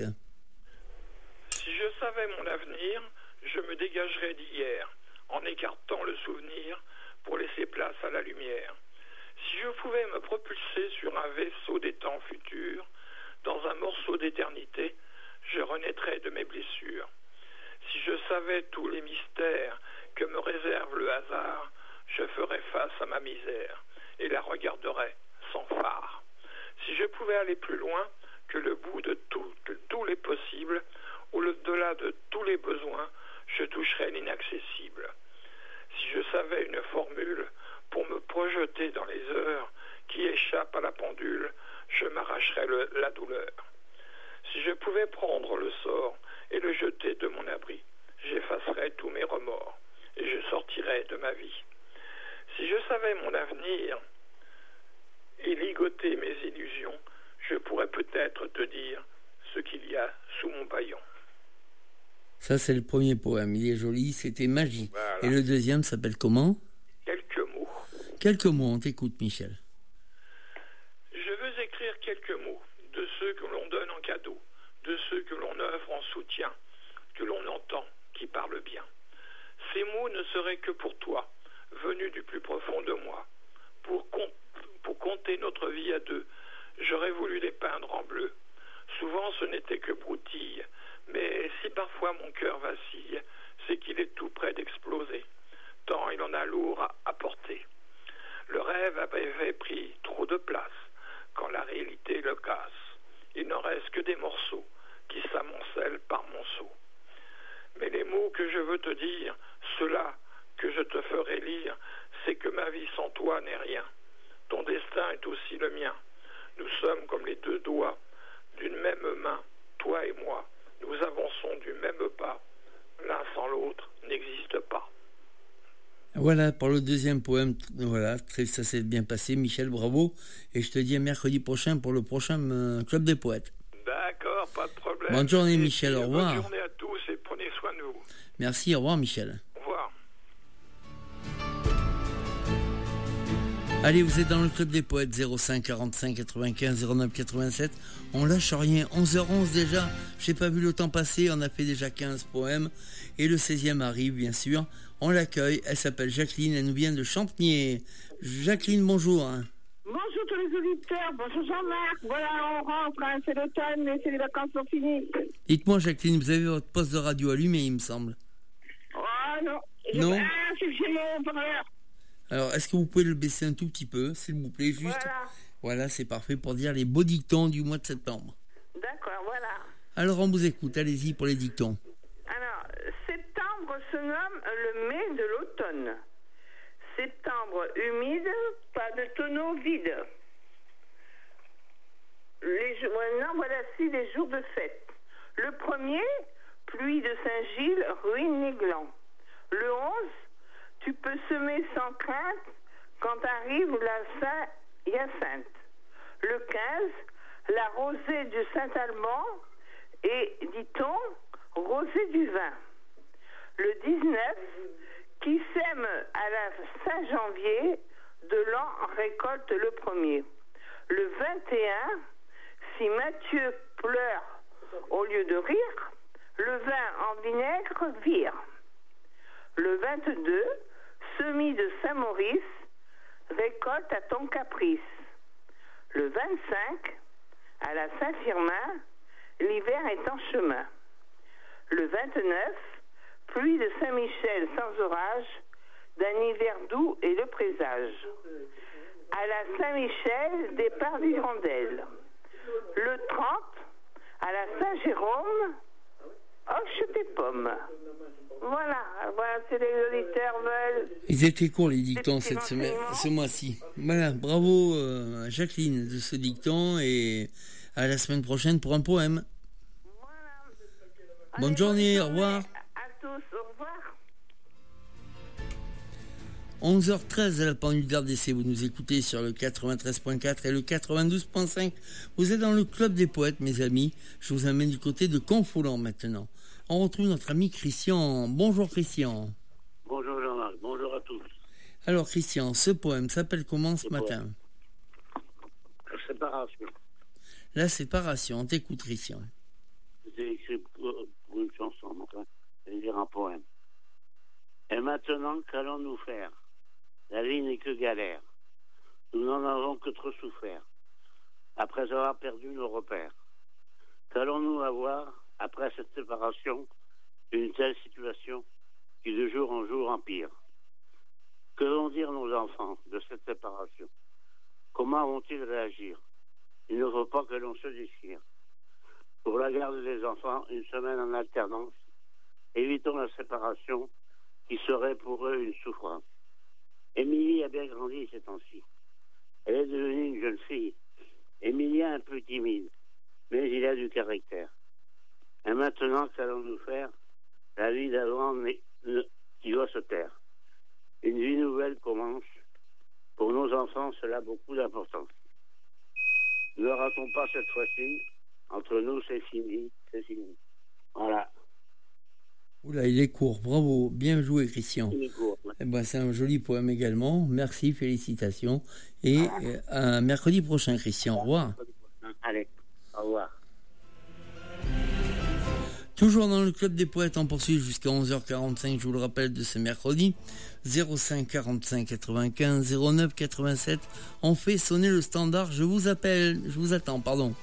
Si je savais mon avenir, je me dégagerais d'hier, en écartant le souvenir pour laisser place à la lumière. Si je pouvais me propulser sur un vaisseau des temps futurs, dans un morceau d'éternité, je renaîtrais de mes blessures. Si je savais tous les mystères que me réserve le hasard, je ferais face à ma misère et la regarderais sans phare. Si je pouvais aller plus loin que le bout de tous les possibles, au-delà de tous les besoins, je toucherais l'inaccessible. Si je savais une formule pour me projeter dans les heures qui échappent à la pendule, je m'arracherais la douleur. Si je pouvais prendre le sort et le jeter de mon abri, j'effacerais tous mes remords et je sortirais de ma vie. Si je savais mon avenir et ligoter mes illusions, je pourrais peut-être te dire ce qu'il y a sous mon paillon. Ça, c'est le premier poème. Il est joli, c'était Magie. Voilà. Et le deuxième s'appelle comment? Quelques mots. Quelques mots, on t'écoute, Michel. Je veux écrire quelques mots de ceux que l'on donne en cadeau, de ceux que l'on offre en soutien, que l'on entend, qui parlent bien. Ces mots ne seraient que pour toi, venus du plus profond de moi. Pour compter notre vie à deux, j'aurais voulu les peindre en bleu. Souvent ce n'était que broutilles, mais si parfois mon cœur vacille, c'est qu'il est tout près d'exploser, tant il en a lourd à porter. Le rêve avait pris trop de place, quand la réalité le casse. Il n'en reste que des morceaux qui s'amoncellent par monceaux. Mais les mots que je veux te dire, ceux-là que je te ferai lire, c'est que ma vie sans toi n'est rien. Ton destin est aussi le mien. Nous sommes comme les deux doigts d'une même main, toi et moi. Nous avançons du même pas. L'un sans l'autre n'existe pas. Voilà, pour le deuxième poème, voilà, ça s'est bien passé, Michel, bravo. Et je te dis à mercredi prochain pour le prochain Club des Poètes. D'accord, pas de problème. Bonne journée, Michel, au revoir. Bonne journée à tous et prenez soin de vous. Merci, au revoir, Michel. Au revoir. Allez, vous êtes dans le Club des Poètes, 05 45 95 09 87. On lâche rien, 11h11 déjà. J'ai pas vu le temps passer, on a fait déjà 15 poèmes. Et le 16e arrive, bien sûr. On l'accueille, elle s'appelle Jacqueline, elle nous vient de Champniers. Jacqueline, bonjour. Bonjour tous les auditeurs, bonjour Jean-Marc. Voilà, on rentre, hein, c'est l'automne, mais c'est les vacances sont finies. Dites-moi, Jacqueline, vous avez votre poste de radio allumé, il me semble. Oh non. Non. C'est que j'ai mon parleur. Alors, est-ce que vous pouvez le baisser un tout petit peu, s'il vous plaît, juste. Voilà, c'est parfait pour dire les beaux dictons du mois de septembre. D'accord, voilà. Alors, on vous écoute, allez-y pour les dictons. Alors, septembre se nomme le mai de l'automne. Septembre humide, pas de tonneau vide. Maintenant, voici les jours de fête. Le 1er, pluie de Saint-Gilles, ruine les glands. Le 11, tu peux semer sans crainte quand arrive la Saint-Hyacinthe. Le 15, la rosée du Saint-Alban et, dit-on, rosée du vin. Le 19, qui sème à la Saint-Janvier, de l'an récolte le 1er. Le 21, si Mathieu pleure au lieu de rire, le vin en vinaigre vire. Le 22, semis de Saint-Maurice, récolte à ton caprice. Le 25, à la Saint-Firmin, l'hiver est en chemin. Le 29, pluie de Saint-Michel sans orage, d'un hiver doux et le présage. À la Saint-Michel, départ d'Hirondelle. Le 30, à la Saint-Jérôme, hoche tes pommes. Voilà, c'est les auditeurs veulent. Ils étaient courts les dictons cette semaine, ce mois-ci. Voilà, bravo Jacqueline de ce dicton et à la semaine prochaine pour un poème. Voilà. Bonne journée, au revoir. À tous, au revoir. 11h13 à la pendule d'RDC, vous nous écoutez sur le 93.4 et le 92.5. Vous êtes dans le Club des Poètes, mes amis. Je vous amène du côté de Confoulant maintenant. On retrouve notre ami Christian. Bonjour Christian. Bonjour Jean-Marc, bonjour à tous. Alors Christian, ce poème s'appelle comment ce matin? La séparation. La séparation, on t'écoute Christian. J'ai écrit pour une chanson, enfin, je vais lire un poème. Et maintenant, qu'allons-nous faire? La vie n'est que galère. Nous n'en avons que trop souffert, après avoir perdu nos repères. Qu'allons-nous avoir, après cette séparation, une telle situation qui de jour en jour empire? Que vont dire nos enfants de cette séparation? Comment vont-ils réagir? Il ne faut pas que l'on se déchire. Pour la garde des enfants, une semaine en alternance, évitons la séparation qui serait pour eux une souffrance. Émilie a bien grandi ces temps-ci. Elle est devenue une jeune fille. Émilie un peu timide, mais il a du caractère. Et maintenant, qu'allons-nous faire? La vie d'avant qui doit se taire. Une vie nouvelle commence. Pour nos enfants, cela a beaucoup d'importance. Ne ratons pas cette fois-ci. Entre nous, c'est fini, c'est fini. Voilà. Oula, il est court, bravo, bien joué Christian. Il est court, ouais. Eh ben, c'est un joli poème également, merci, félicitations. Et à mercredi prochain Christian, au revoir. Allez, au revoir. Toujours dans le Club des Poètes, on poursuit jusqu'à 11h45, je vous le rappelle, de ce mercredi. 05 45 95 09 87. On fait sonner le standard, je vous attends, pardon.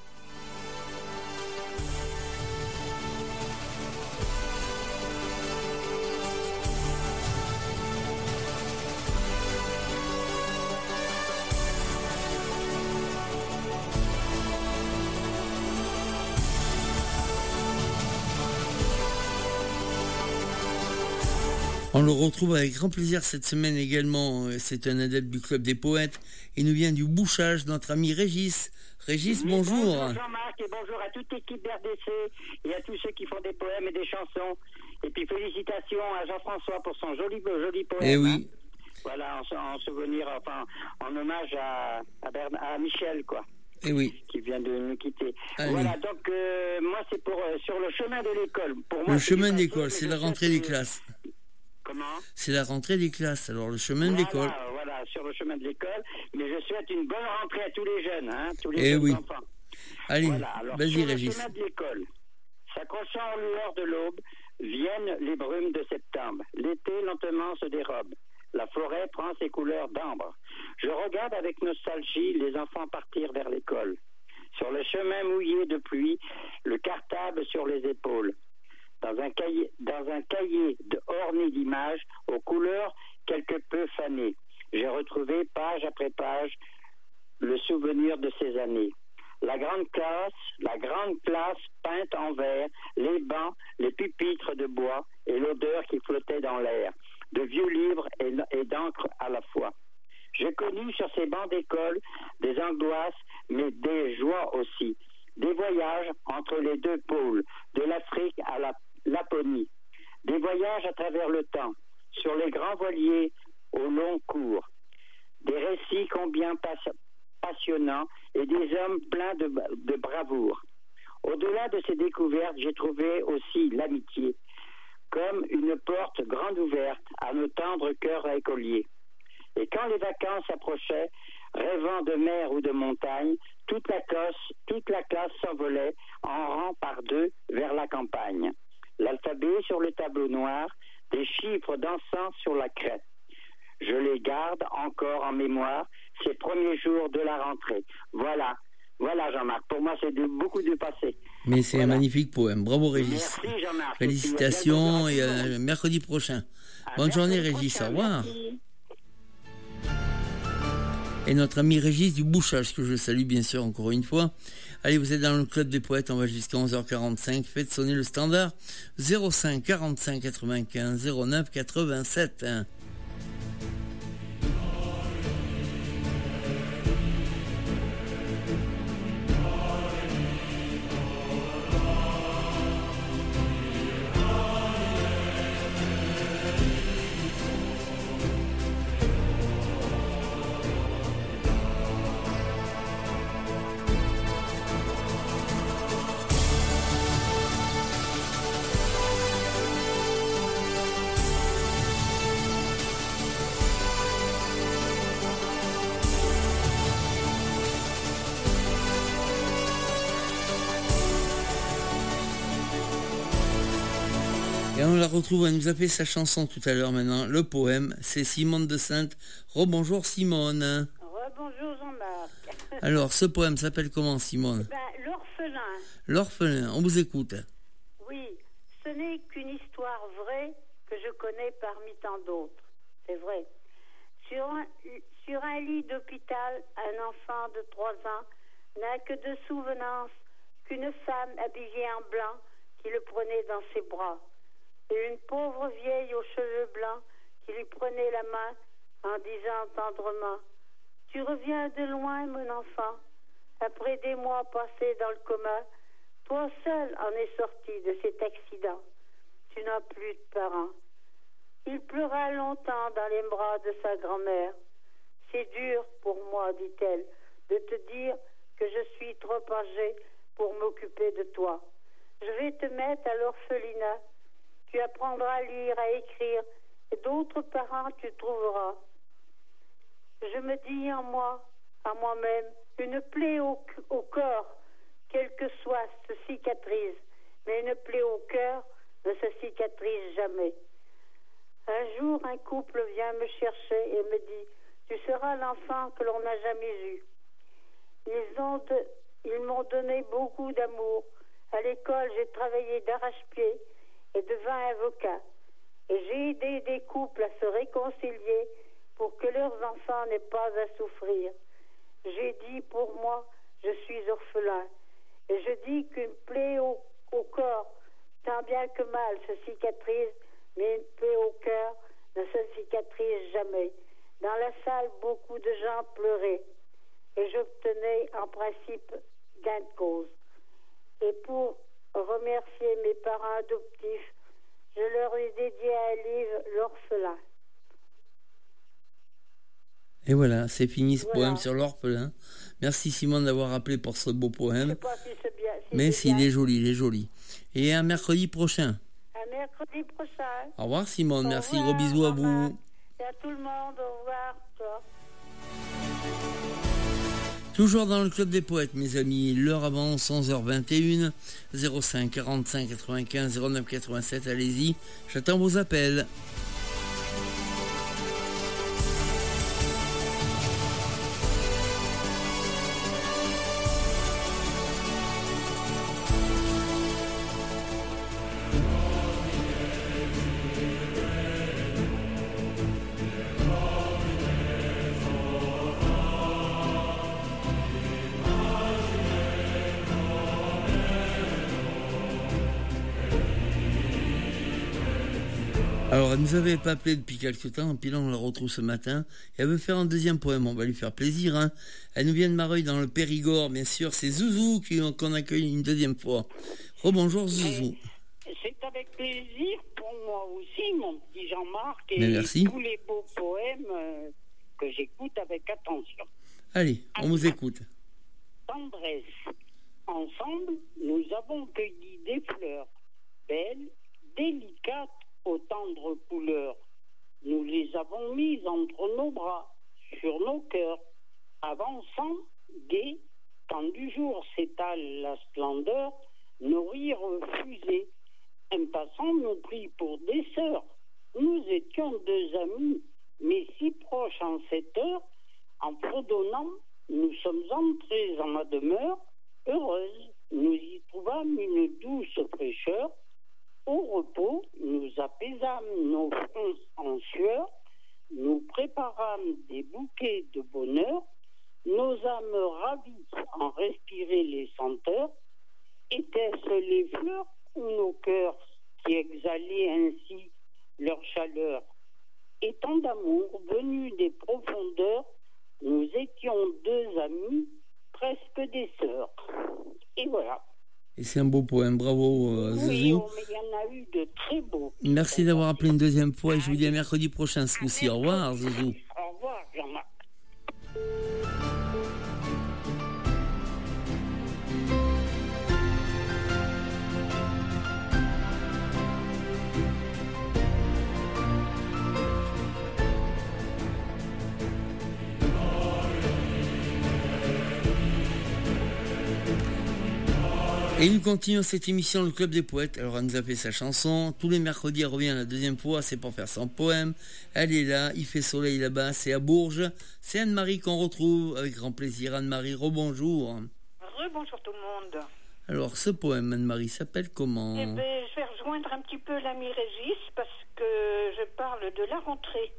On le retrouve avec grand plaisir cette semaine également. C'est un adepte du Club des Poètes. Il nous vient du Bouchage, notre ami Régis. Régis, bonjour. Bonjour Jean-Marc et bonjour à toute l'équipe d'RDC et à tous ceux qui font des poèmes et des chansons. Et puis félicitations à Jean-François pour son joli poème. Eh oui, Voilà, en souvenir, enfin, en hommage à Michel, quoi. Et oui. Qui vient de nous quitter. Allez. Voilà, donc moi c'est pour sur le chemin de l'école. Pour moi, le chemin de l'école, c'est la rentrée des classes. Comment ? C'est la rentrée des classes, alors le chemin de l'école. Voilà, sur le chemin de l'école. Mais je souhaite une bonne rentrée à tous les jeunes, hein, tous les Eh jeunes oui. enfants. Allez, voilà, vas-y Régis. Sur le chemin de l'école, s'accrochant aux lueurs de l'aube, viennent les brumes de septembre. L'été lentement se dérobe. La forêt prend ses couleurs d'ambre. Je regarde avec nostalgie les enfants partir vers l'école. Sur le chemin mouillé de pluie, le cartable sur les épaules. Dans un cahier orné d'images aux couleurs quelque peu fanées. J'ai retrouvé page après page le souvenir de ces années. La grande classe peinte en vert, les bancs, les pupitres de bois et l'odeur qui flottait dans l'air, de vieux livres et d'encre à la fois. J'ai connu sur ces bancs d'école des angoisses, mais des joies aussi, des voyages entre les deux pôles, de l'Afrique à la Laponie, des voyages à travers le temps, sur les grands voiliers au long cours, des récits combien passionnants et des hommes pleins de bravoure. Au-delà de ces découvertes, j'ai trouvé aussi l'amitié, comme une porte grande ouverte à nos tendres cœurs écoliers. Et quand les vacances approchaient, rêvant de mer ou de montagne, toute la classe s'envolait en rang par deux vers la campagne. L'alphabet sur le tableau noir, des chiffres dansant sur la crête. Je les garde encore en mémoire, ces premiers jours de la rentrée. Voilà Jean-Marc, pour moi c'est beaucoup de passé. Mais c'est un magnifique poème, bravo Régis. Merci Jean-Marc. Félicitations et mercredi prochain. Bonne journée Régis, au revoir. Et notre ami Régis du Bouchage, que je salue bien sûr encore une fois. Allez, vous êtes dans le club des poètes, on va jusqu'à 11h45. Faites sonner le standard 05 45 95 09 87. Et on la retrouve, elle nous a fait sa chanson tout à l'heure maintenant, le poème, c'est Simone de Sainte. Rebonjour Simone. Rebonjour Jean-Marc. Alors, ce poème s'appelle comment Simone? L'orphelin. L'orphelin, on vous écoute. Oui, ce n'est qu'une histoire vraie que je connais parmi tant d'autres. C'est vrai. Sur un lit d'hôpital, un enfant de 3 ans n'a que de souvenance qu'une femme habillée en blanc qui le prenait dans ses bras. Et une pauvre vieille aux cheveux blancs qui lui prenait la main en disant tendrement « Tu reviens de loin, mon enfant. Après des mois passés dans le coma, toi seul en es sorti de cet accident. Tu n'as plus de parents. » Il pleura longtemps dans les bras de sa grand-mère. « C'est dur pour moi, dit-elle, de te dire que je suis trop âgée pour m'occuper de toi. Je vais te mettre à l'orphelinat. Tu apprendras à lire, à écrire, et d'autres parents tu trouveras. » Je me dis en moi, à moi-même, une plaie au corps, quelle que soit, se cicatrise, mais une plaie au cœur ne se cicatrise jamais. Un jour, un couple vient me chercher et me dit « Tu seras l'enfant que l'on n'a jamais eu. » Ils m'ont donné beaucoup d'amour. À l'école, j'ai travaillé d'arrache-pied et devint avocat. Et j'ai aidé des couples à se réconcilier pour que leurs enfants n'aient pas à souffrir. J'ai dit pour moi, je suis orphelin. Et je dis qu'une plaie au corps, tant bien que mal, se cicatrise, mais une plaie au cœur ne se cicatrise jamais. Dans la salle, beaucoup de gens pleuraient. Et j'obtenais en principe gain de cause. Et pour remercier mes parents adoptifs, je leur ai dédié un livre, L'orphelin. Et voilà, c'est fini ce poème sur l'orphelin. Merci Simone d'avoir appelé pour ce beau poème. Je sais pas si c'est bien. Mais s'il est joli, il est joli. Et à mercredi prochain. À mercredi prochain. Au revoir Simone, merci, revoir, gros bisous à vous. Et à tout le monde, au revoir. Toi. Toujours dans le Club des Poètes, mes amis, l'heure avance, 11h21, 05 45 95 09 87, allez-y, j'attends vos appels. Alors, elle nous avait pas appelé depuis quelques temps, puis là on la retrouve ce matin, et elle veut faire un deuxième poème, on va lui faire plaisir, hein. Elle nous vient de Mareuil dans le Périgord, bien sûr, c'est Zouzou qu'on accueille une deuxième fois. Rebonjour Zouzou. C'est avec plaisir pour moi aussi, mon petit Jean-Marc, et merci. Tous les beaux poèmes que j'écoute avec attention. Allez, on vous écoute. Tendresse. Ensemble, nous avons cueilli des fleurs, belles, délicates, aux tendres couleurs. Nous les avons mises entre nos bras, sur nos cœurs, avançant, gais, quand du jour s'étale la splendeur, nos rires fusés. Un passant nous prit pour des sœurs. Nous étions deux amis, mais si proches en cette heure, en fredonnant, nous sommes entrés en ma demeure, heureuse. Nous y trouvâmes une douce fraîcheur. Au repos, nous apaisâmes nos fronts en sueur, nous préparâmes des bouquets de bonheur, nos âmes ravies en respirer les senteurs. Étaient-ce les fleurs ou nos cœurs qui exhalaient ainsi leur chaleur? Et tant d'amour venu des profondeurs, nous étions deux amis, presque des sœurs. Et voilà. Et c'est un beau poème, bravo Zouzou. Oui, mais il y en a eu de très beaux. Merci d'avoir appelé une deuxième fois et je vous dis à mercredi prochain ce coup-ci. Au revoir Zouzou. Au revoir Jean-Marc. Et nous continuons cette émission, le Club des Poètes. Alors, elle nous a fait sa chanson. Tous les mercredis, elle revient la deuxième fois. C'est pour faire son poème. Elle est là. Il fait soleil là-bas. C'est à Bourges. C'est Anne-Marie qu'on retrouve avec grand plaisir. Anne-Marie, rebonjour. Rebonjour tout le monde. Alors, ce poème, Anne-Marie, s'appelle comment? Eh bien, je vais rejoindre un petit peu l'ami Régis parce que je parle de la rentrée.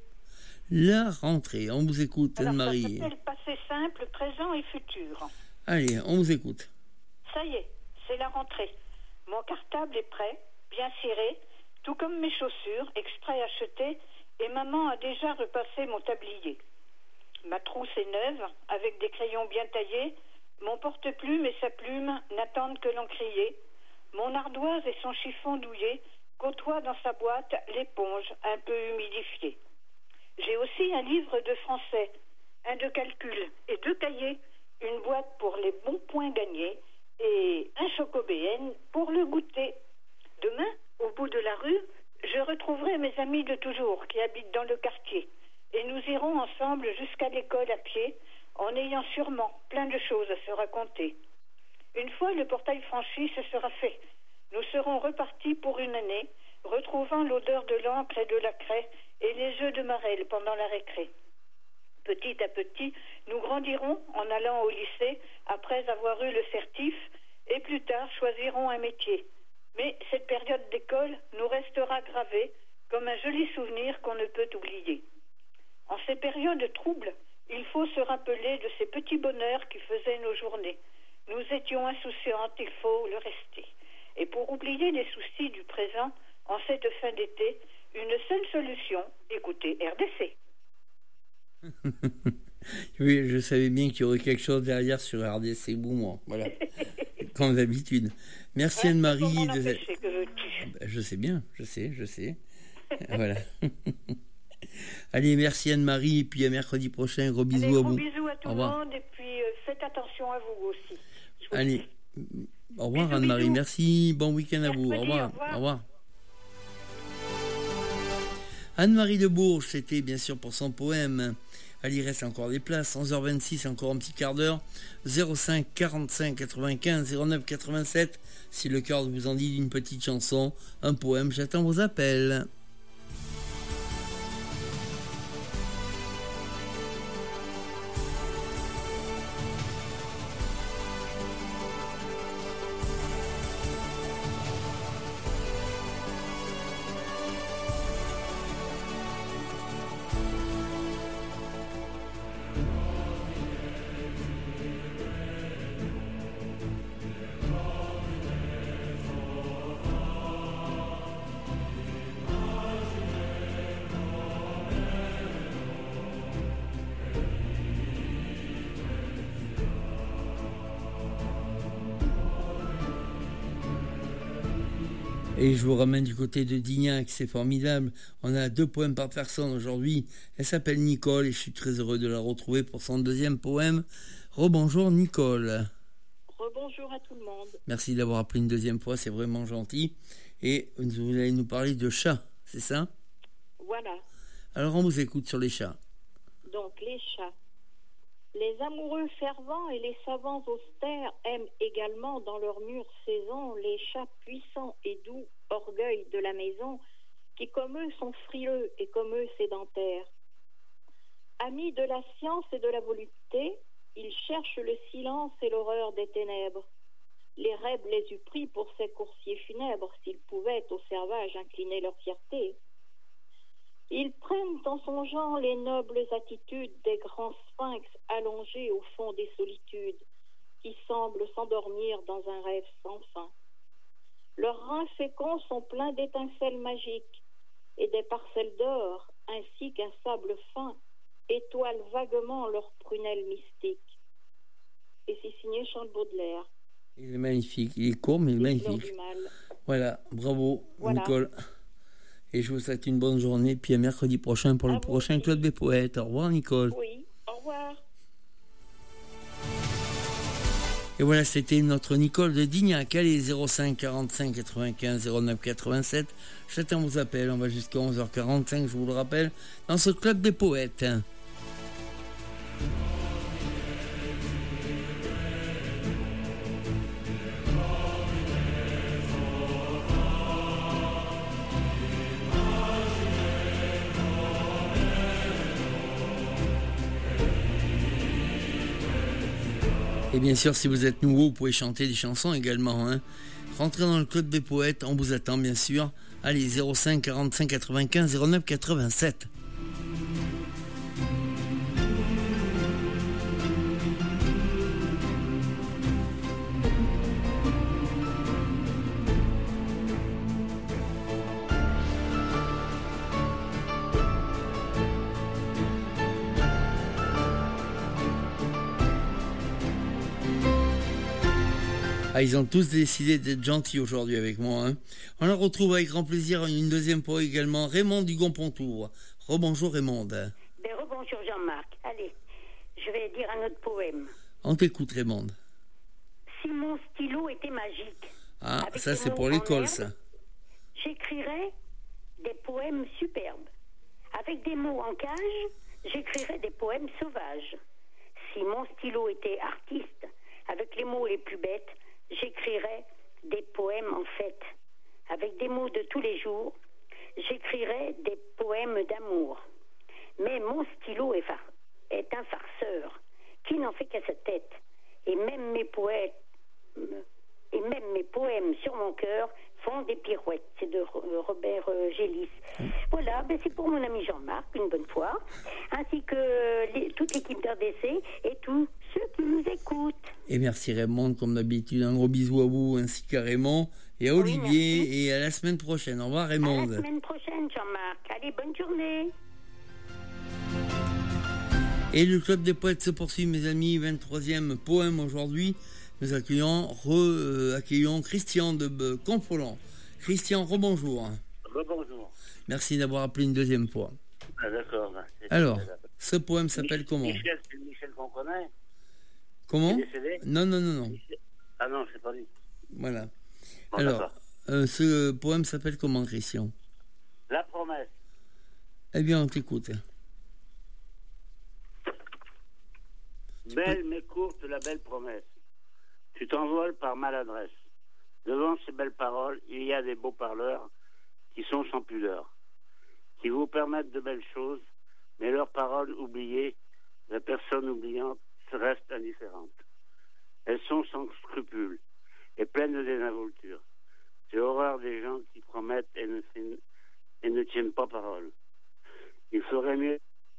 La rentrée. On vous écoute, Alors, Anne-Marie. ça s'appelle passé simple, présent et futur. Allez, on vous écoute. Ça y est. C'est la rentrée. Mon cartable est prêt, bien ciré, tout comme mes chaussures, exprès achetées, et maman a déjà repassé mon tablier. Ma trousse est neuve, avec des crayons bien taillés, mon porte-plume et sa plume n'attendent que l'encrier. Mon ardoise et son chiffon douillet côtoient dans sa boîte l'éponge un peu humidifiée. J'ai aussi un livre de français, un de calcul et deux cahiers, une boîte pour les bons points gagnés, et un chocobéen pour le goûter. Demain, au bout de la rue, je retrouverai mes amis de toujours qui habitent dans le quartier et nous irons ensemble jusqu'à l'école à pied en ayant sûrement plein de choses à se raconter. Une fois le portail franchi, ce sera fait. Nous serons repartis pour une année, retrouvant l'odeur de l'encre et de la craie et les jeux de marelle pendant la récré. Petit à petit, nous grandirons en allant au lycée après avoir eu le certif et plus tard choisirons un métier. Mais cette période d'école nous restera gravée comme un joli souvenir qu'on ne peut oublier. En ces périodes troubles, il faut se rappeler de ces petits bonheurs qui faisaient nos journées. Nous étions insouciantes, il faut le rester. Et pour oublier les soucis du présent, en cette fin d'été, une seule solution, écoutez RDC. Oui, je savais bien qu'il y aurait quelque chose derrière sur RDC Boumont. Voilà. Comme d'habitude. Merci Anne-Marie. Je sais bien, je sais. Voilà. Allez, merci Anne-Marie, et puis à mercredi prochain. Gros bisous à vous. Gros bisous à tout le monde, et puis faites attention à vous aussi. Allez, au revoir Anne-Marie, merci, bon week-end à vous. Au revoir. Au revoir. Anne-Marie de Bourges, c'était bien sûr pour son poème. Allez, il reste encore des places. 11h26, encore un petit quart d'heure. 05 45 95 09 87. Si le cœur vous en dit d'une petite chanson, un poème, j'attends vos appels. Et je vous ramène du côté de Dignac, c'est formidable. On a 2 poèmes par personne aujourd'hui. Elle s'appelle Nicole et je suis très heureux de la retrouver pour son 2e poème. Rebonjour Nicole. Rebonjour à tout le monde. Merci d'avoir appelé une 2e fois, c'est vraiment gentil. Et vous allez nous parler de chats, c'est ça? Voilà. Alors on vous écoute sur les chats. Donc les chats. Les amoureux fervents et les savants austères aiment également dans leur mûre saison les chats puissants et doux, orgueil de la maison, qui comme eux sont frileux et comme eux sédentaires. Amis de la science et de la volupté, ils cherchent le silence et l'horreur des ténèbres. Les rêves les eût pris pour ces coursiers funèbres s'ils pouvaient au servage incliner leur fierté. Ils prennent en songeant les nobles attitudes des grands sphinx allongés au fond des solitudes, qui semblent s'endormir dans un rêve sans fin. Leurs reins féconds sont pleins d'étincelles magiques, et des parcelles d'or, ainsi qu'un sable fin, étoilent vaguement leurs prunelles mystiques. Et c'est signé Charles Baudelaire. Il est magnifique, il est court mais il est magnifique. Voilà, bravo Nicole. Et je vous souhaite une bonne journée, puis à mercredi prochain pour le prochain Club des Poètes. Au revoir Nicole. Oui, au revoir. Et voilà, c'était notre Nicole de Dignac. Allez, 05 45 95 09 87. J'attends vos appels, on va jusqu'à 11h45, je vous le rappelle, dans ce Club des Poètes. Et bien sûr, si vous êtes nouveau, vous pouvez chanter des chansons également. Rentrez dans le Club des Poètes, on vous attend bien sûr. Allez, 05 45 95 09 87. Ah, ils ont tous décidé d'être gentils aujourd'hui avec moi. On la retrouve avec grand plaisir une 2e fois également. Raymond du Gonpontour. Rebonjour Raymond. Rebonjour Jean-Marc. Allez, je vais dire un autre poème. On t'écoute Raymond. Si mon stylo était magique. Ah, ça c'est pour l'école ça. J'écrirais des poèmes superbes. Avec des mots en cage, j'écrirais des poèmes sauvages. Si mon stylo était artiste, avec les mots les plus bêtes, j'écrirais des poèmes en fête. Avec des mots de tous les jours, j'écrirais des poèmes d'amour. Mais mon stylo est un farceur qui n'en fait qu'à sa tête. Et même mes poèmes sur mon cœur font des pirouettes. C'est de Robert Gélis. Voilà, c'est pour mon ami Jean-Marc, une bonne fois, ainsi que toute l'équipe d'RDC et tous ceux qui nous écoutent. Et merci Raymond, comme d'habitude, un gros bisou à vous, ainsi qu'à Raymond et à Olivier, et à la semaine prochaine. Au revoir Raymond. À la semaine prochaine Jean-Marc. Allez, bonne journée. Et le Club des Poètes se poursuit, mes amis. 23e poème aujourd'hui. Nous accueillons Christian de Confolens. Christian, rebonjour. Rebonjour. Merci d'avoir appelé une 2e fois. Ah, d'accord. Alors, ce poème s'appelle comment? Michel, c'est Michel qu'on connaît. Comment? Il est décédé? Non. Ah non, c'est pas lui. Voilà. Bon, Alors, ce poème s'appelle comment, Christian? La promesse. Eh bien, on t'écoute. Belle mais courte la belle promesse. Tu t'envoles par maladresse. Devant ces belles paroles, il y a des beaux parleurs qui sont sans pudeur, qui vous permettent de belles choses, mais leurs paroles oubliées, la personne oubliante reste indifférente. Elles sont sans scrupules et pleines de désinvolture. C'est horreur des gens qui promettent et ne tiennent pas parole. Il ferait mieux.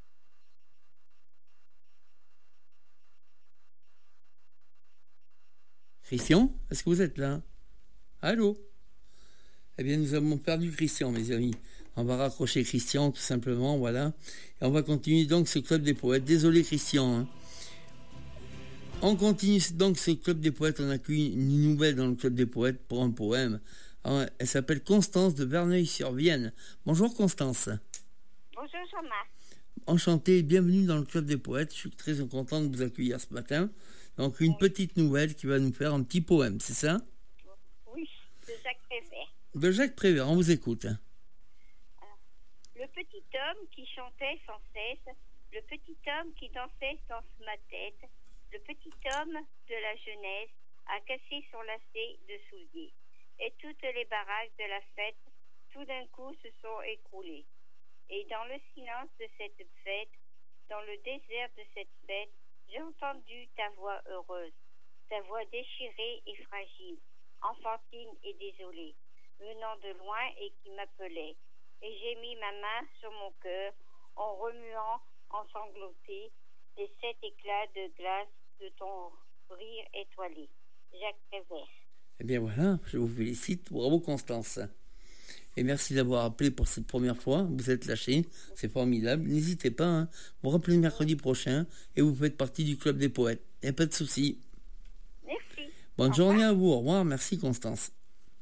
Christian, est-ce que vous êtes là? Allô? Eh bien, nous avons perdu Christian, mes amis. On va raccrocher Christian, tout simplement, voilà. Et on va continuer donc ce Club des Poètes. Désolé, Christian. Hein. On continue donc ce Club des Poètes. On accueille une nouvelle dans le Club des Poètes pour un poème. Alors, elle s'appelle Constance de Verneuil-sur-Vienne. Bonjour, Constance. Bonjour, Jean-Marc. Enchanté et bienvenue dans le Club des Poètes. Je suis très content de vous accueillir ce matin. Donc, une petite nouvelle qui va nous faire un petit poème, c'est ça? Oui, de Jacques Prévert. De Jacques Prévert, on vous écoute. Alors, le petit homme qui chantait sans cesse, le petit homme qui dansait sans ma tête, le petit homme de la jeunesse a cassé son lacet de souliers. Et toutes les baraques de la fête, tout d'un coup, se sont écroulées. Et dans le silence de cette fête, dans le désert de cette bête, j'ai entendu ta voix heureuse, ta voix déchirée et fragile, enfantine et désolée, venant de loin et qui m'appelait. Et j'ai mis ma main sur mon cœur, en remuant, ensanglanté, les 7 éclats de glace de ton rire étoilé. Jacques Prévert. Eh bien voilà, je vous félicite. Bravo, Constance. Et merci d'avoir appelé pour cette première fois. Vous êtes lâché, c'est formidable. N'hésitez pas, hein. Vous rappelez mercredi prochain et vous faites partie du Club des Poètes. Il n'y a pas de souci. Merci. Bonne journée à vous. Au revoir. Merci, Constance.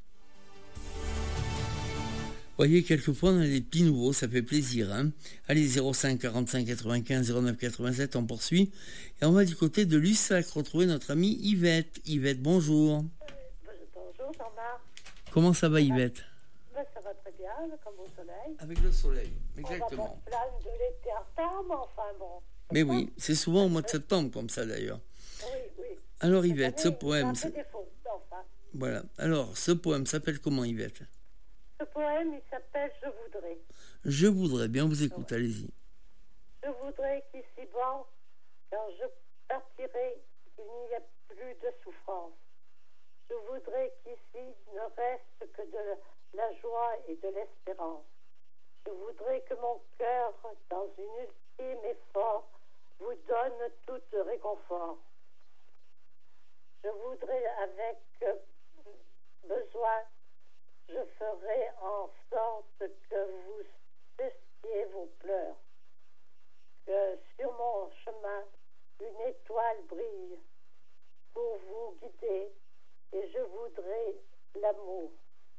Voyez, quelquefois, on a des petits nouveaux, ça fait plaisir. Hein. Allez, 05 45 95 09 87, on poursuit. Et on va du côté de Lussac retrouver notre amie Yvette. Yvette, bonjour. Bonjour, Jean-Marc. Comment ça va, Yvette? Ça va très bien, comme au soleil. Avec le soleil, exactement. On va pas se plaindre de l'été en retard, mais enfin bon. Mais oui, c'est souvent au mois de septembre comme ça d'ailleurs. Oui. Alors Yvette, ce poème... Enfin. Voilà. Alors, ce poème s'appelle comment, Yvette? Ce poème, il s'appelle « Je voudrais ». Je voudrais, bien vous écoute, allez-y. Je voudrais qu'ici-bas, quand je partirai, il n'y ait plus de souffrance. Je voudrais qu'ici ne reste que de la joie et de l'espérance. Je voudrais que mon cœur, dans une ultime effort, vous donne tout réconfort. Je voudrais avec besoin, je ferai en sorte que vous cessiez vos pleurs, que sur mon chemin, une étoile brille pour vous guider, et je voudrais l'amour.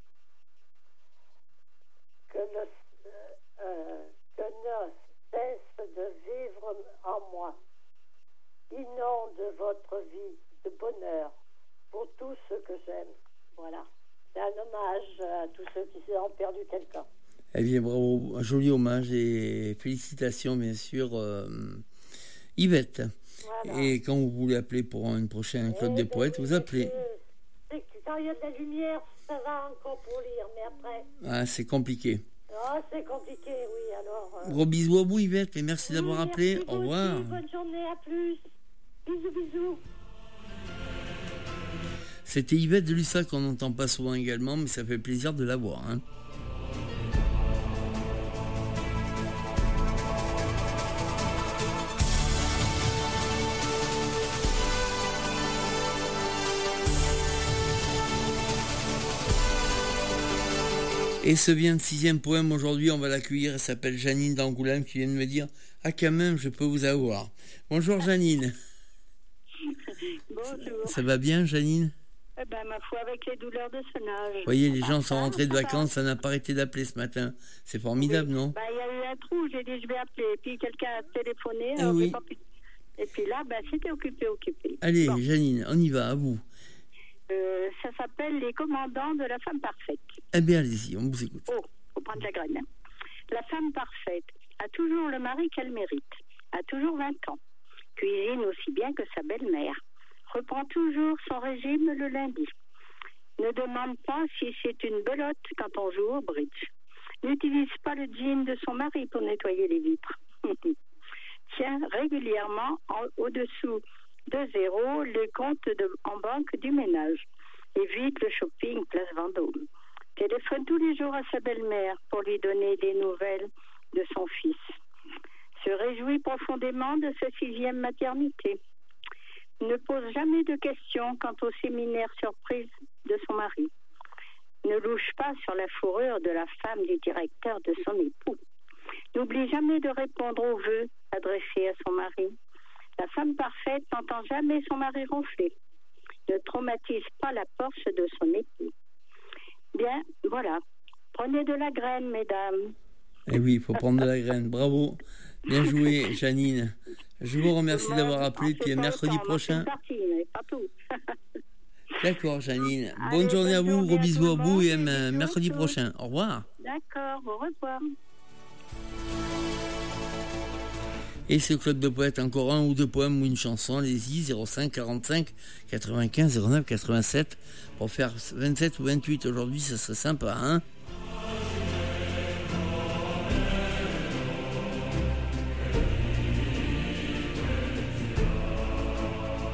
Que ne cesse de vivre en moi. Inonde votre vie de bonheur pour tous ceux que j'aime. Voilà. C'est un hommage à tous ceux qui ont perdu quelqu'un. Eh bien, bravo. Un joli hommage et félicitations, bien sûr, Yvette. Voilà. Et quand vous voulez appeler pour un prochain Club des Poètes, vous appelez. Quand il y a de la lumière, ça va encore pour lire, mais après... Ah, c'est compliqué. Ah, c'est compliqué, oui, alors... Gros bisous à vous, Yvette, et merci d'avoir appelé. Au revoir. Aussi. Bonne journée, à plus. Bisous. C'était Yvette de Lussac, qu'on n'entend pas souvent également, mais ça fait plaisir de la voir, hein. Et ce 26e poème aujourd'hui, on va l'accueillir, elle s'appelle Janine d'Angoulême qui vient de me dire « Ah quand même, je peux vous avoir ». Bonjour Janine. Bonjour. Ça va bien Janine? Eh ben, ma foi, avec les douleurs de son âge. Vous voyez, les gens sont rentrés de vacances, ça n'a pas arrêté d'appeler ce matin. C'est formidable, non? Ben, il y a eu un trou, j'ai dit je vais appeler. Et puis quelqu'un a téléphoné. Ah oui. Et puis là, ben, c'était occupé. Allez, Bon. Janine, on y va, à vous. Ça s'appelle Les commandants de la femme parfaite. Eh bien, allez-y, on vous écoute. Oh, faut prendre la graine. Hein. La femme parfaite a toujours le mari qu'elle mérite, a toujours 20 ans, cuisine aussi bien que sa belle-mère, reprend toujours son régime le lundi, ne demande pas si c'est une belote quand on joue au bridge, n'utilise pas le jean de son mari pour nettoyer les vitres, tient régulièrement au-dessous de zéro les comptes en banque du ménage, évite le shopping place Vendôme, téléphone tous les jours à sa belle-mère pour lui donner des nouvelles de son fils, se réjouit profondément de sa 6e maternité, ne pose jamais de questions quant au séminaire surprise de son mari, ne louche pas sur la fourrure de la femme du directeur de son époux, n'oublie jamais de répondre aux vœux adressés à son mari. La femme parfaite n'entend jamais son mari ronfler, ne traumatise pas la Porsche de son époux. Bien, voilà. Prenez de la graine, mesdames. Eh oui, il faut prendre de la graine. Bravo. Bien joué, Janine. Je vous remercie d'avoir appelé, puis mercredi prochain. D'accord, Janine. Bonne journée à vous, gros bisous à vous, et mercredi prochain. Au revoir. D'accord, au revoir. Et ce club de poètes, encore un ou deux poèmes ou une chanson, allez-y, 05 45 95 09 87. Pour faire 27 ou 28 aujourd'hui, ça serait sympa, hein?